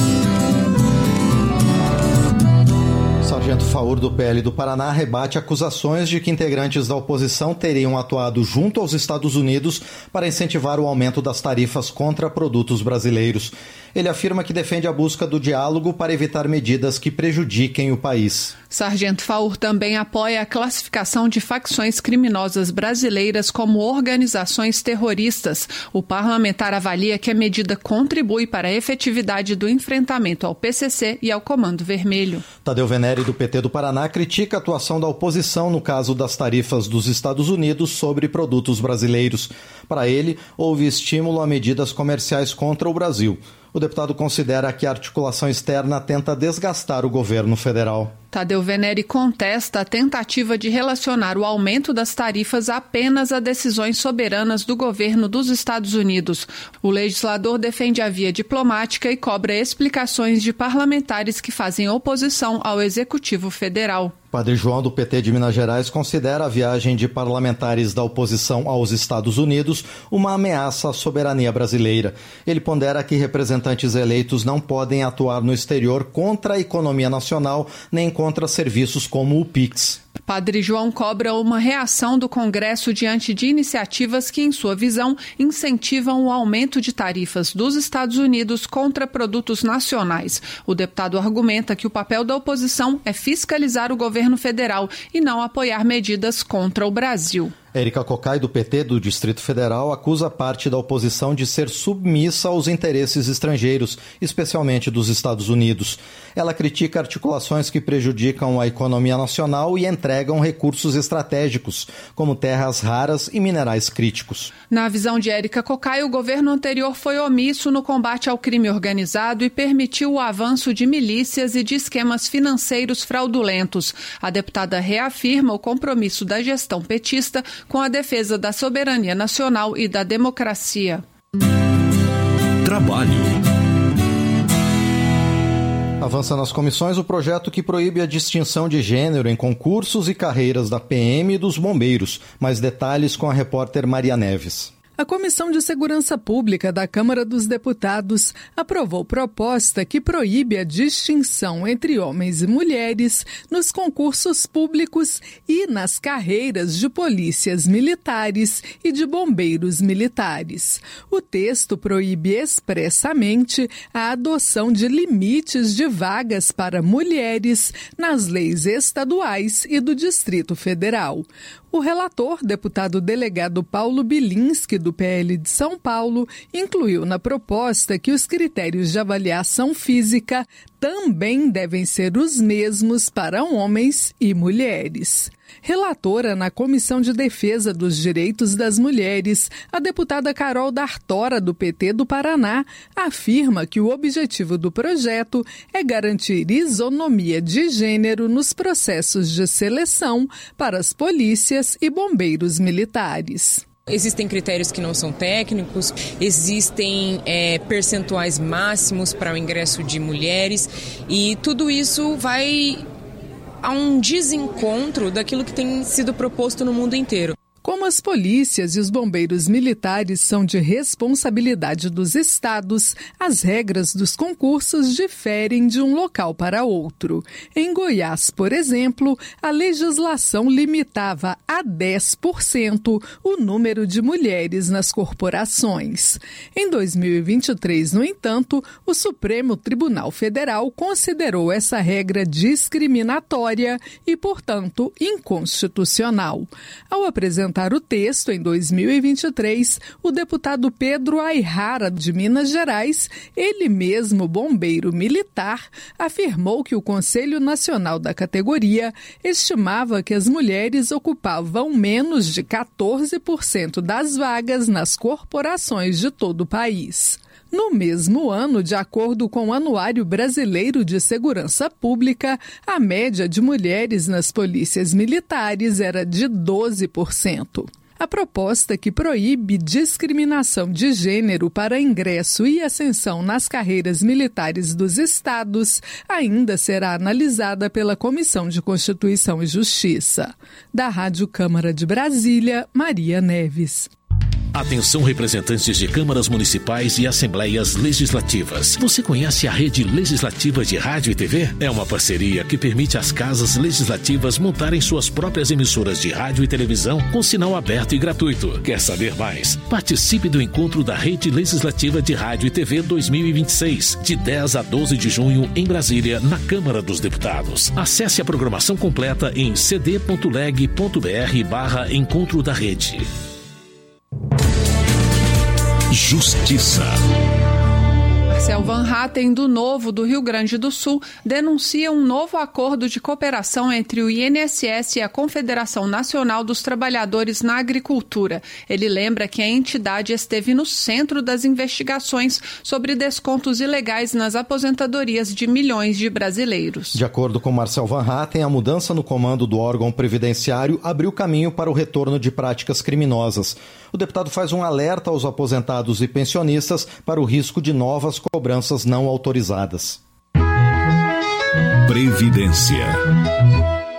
Sargento Faur, do P L do Paraná, rebate acusações de que integrantes da oposição teriam atuado junto aos Estados Unidos para incentivar o aumento das tarifas contra produtos brasileiros. Ele afirma que defende a busca do diálogo para evitar medidas que prejudiquem o país. Sargento Faur também apoia a classificação de facções criminosas brasileiras como organizações terroristas. O parlamentar avalia que a medida contribui para a efetividade do enfrentamento ao P C C e ao Comando Vermelho. Tadeu Venere, do P T do Paraná, critica a atuação da oposição no caso das tarifas dos Estados Unidos sobre produtos brasileiros. Para ele, houve estímulo a medidas comerciais contra o Brasil. O deputado considera que a articulação externa tenta desgastar o governo federal. Tadeu Venere contesta a tentativa de relacionar o aumento das tarifas apenas a decisões soberanas do governo dos Estados Unidos. O legislador defende a via diplomática e cobra explicações de parlamentares que fazem oposição ao Executivo Federal. Padre João, do P T de Minas Gerais, considera a viagem de parlamentares da oposição aos Estados Unidos uma ameaça à soberania brasileira. Ele pondera que representantes eleitos não podem atuar no exterior contra a economia nacional nem contra serviços como o Pix. Padre João cobra uma reação do Congresso diante de iniciativas que, em sua visão, incentivam o aumento de tarifas dos Estados Unidos contra produtos nacionais. O deputado argumenta que o papel da oposição é fiscalizar o governo federal e não apoiar medidas contra o Brasil. Érica Cocai, do P T do Distrito Federal, acusa parte da oposição de ser submissa aos interesses estrangeiros, especialmente dos Estados Unidos. Ela critica articulações que prejudicam a economia nacional e entregam recursos estratégicos, como terras raras e minerais críticos. Na visão de Érica Cocai, o governo anterior foi omisso no combate ao crime organizado e permitiu o avanço de milícias e de esquemas financeiros fraudulentos. A deputada reafirma o compromisso da gestão petista com a defesa da soberania nacional e da democracia. Trabalho. Avança nas comissões o projeto que proíbe a distinção de gênero em concursos e carreiras da P M e dos bombeiros. Mais detalhes com a repórter Maria Neves. A Comissão de Segurança Pública da Câmara dos Deputados aprovou proposta que proíbe a distinção entre homens e mulheres nos concursos públicos e nas carreiras de polícias militares e de bombeiros militares. O texto proíbe expressamente a adoção de limites de vagas para mulheres nas leis estaduais e do Distrito Federal. O relator, deputado delegado Paulo Bilinski, do P L de São Paulo, incluiu na proposta que os critérios de avaliação física também devem ser os mesmos para homens e mulheres. Relatora na Comissão de Defesa dos Direitos das Mulheres, a deputada Carol D'Artora, do P T do Paraná, afirma que o objetivo do projeto é garantir isonomia de gênero nos processos de seleção para as polícias e bombeiros militares. Existem critérios que não são técnicos, existem é, percentuais máximos para o ingresso de mulheres e tudo isso vai a um desencontro daquilo que tem sido proposto no mundo inteiro. Como as polícias e os bombeiros militares são de responsabilidade dos estados, as regras dos concursos diferem de um local para outro. Em Goiás, por exemplo, a legislação limitava a dez por cento o número de mulheres nas corporações. Em dois mil e vinte e três, no entanto, o Supremo Tribunal Federal considerou essa regra discriminatória e, portanto, inconstitucional. Ao apresentar o texto em dois mil e vinte e três, o deputado Pedro Ayrara, de Minas Gerais, ele mesmo bombeiro militar, afirmou que o Conselho Nacional da categoria estimava que as mulheres ocupavam menos de quatorze por cento das vagas nas corporações de todo o país. No mesmo ano, de acordo com o Anuário Brasileiro de Segurança Pública, a média de mulheres nas polícias militares era de doze por cento. A proposta que proíbe discriminação de gênero para ingresso e ascensão nas carreiras militares dos estados ainda será analisada pela Comissão de Constituição e Justiça. Da Rádio Câmara de Brasília, Maria Neves. Atenção, representantes de câmaras municipais e assembleias legislativas. Você conhece a Rede Legislativa de Rádio e T V? É uma parceria que permite às casas legislativas montarem suas próprias emissoras de rádio e televisão com sinal aberto e gratuito. Quer saber mais? Participe do encontro da Rede Legislativa de Rádio e T V dois mil e vinte e seis, de dez a doze de junho, em Brasília, na Câmara dos Deputados. Acesse a programação completa em cd.leg.br barra Encontro da Rede. Justiça. Marcel Van Hatten, do Novo do Rio Grande do Sul, denuncia um novo acordo de cooperação entre o I N S S e a Confederação Nacional dos Trabalhadores na Agricultura. Ele lembra que a entidade esteve no centro das investigações sobre descontos ilegais nas aposentadorias de milhões de brasileiros. De acordo com Marcel Van Hatten, a mudança no comando do órgão previdenciário abriu caminho para o retorno de práticas criminosas. O deputado faz um alerta aos aposentados e pensionistas para o risco de novas cobranças não autorizadas. Previdência.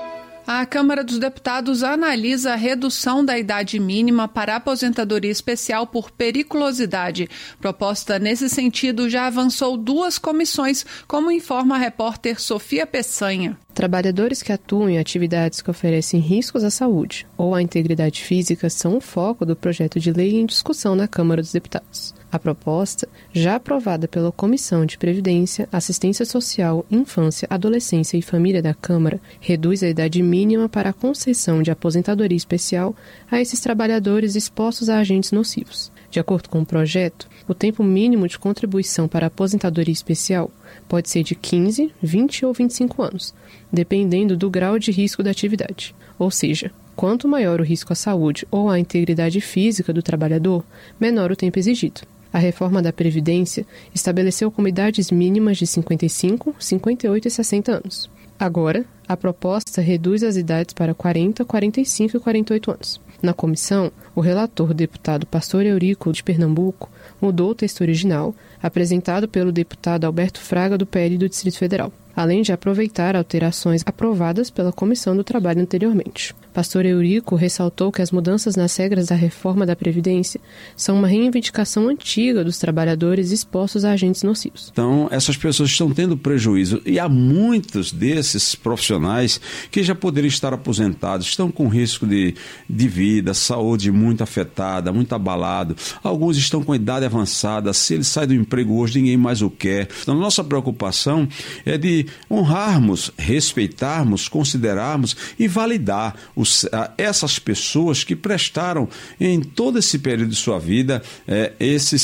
A Câmara dos Deputados analisa a redução da idade mínima para a aposentadoria especial por periculosidade. Proposta nesse sentido já avançou duas comissões, como informa a repórter Sofia Peçanha. Trabalhadores que atuam em atividades que oferecem riscos à saúde ou à integridade física são o foco do projeto de lei em discussão na Câmara dos Deputados. A proposta, já aprovada pela Comissão de Previdência, Assistência Social, Infância, Adolescência e Família da Câmara, reduz a idade mínima para a concessão de aposentadoria especial a esses trabalhadores expostos a agentes nocivos. De acordo com o projeto, o tempo mínimo de contribuição para a aposentadoria especial pode ser de quinze, vinte ou vinte e cinco anos, dependendo do grau de risco da atividade. Ou seja, quanto maior o risco à saúde ou à integridade física do trabalhador, menor o tempo exigido. A reforma da Previdência estabeleceu como idades mínimas de cinquenta e cinco, cinquenta e oito e sessenta anos. Agora, a proposta reduz as idades para quarenta, quarenta e cinco e quarenta e oito anos. Na comissão, o relator, deputado Pastor Eurico, de Pernambuco, mudou o texto original, apresentado pelo deputado Alberto Fraga, do P L do Distrito Federal, além de aproveitar alterações aprovadas pela Comissão do Trabalho anteriormente. Pastor Eurico ressaltou que as mudanças nas regras da reforma da Previdência são uma reivindicação antiga dos trabalhadores expostos a agentes nocivos. Então, essas pessoas estão tendo prejuízo e há muitos desses profissionais que já poderiam estar aposentados, estão com risco de, de vida, saúde muito afetada, muito abalado. Alguns estão com idade avançada, se ele sai do emprego hoje, ninguém mais o quer. Então, nossa preocupação é de honrarmos, respeitarmos, considerarmos e validar os essas pessoas que prestaram em todo esse período de sua vida eh, esses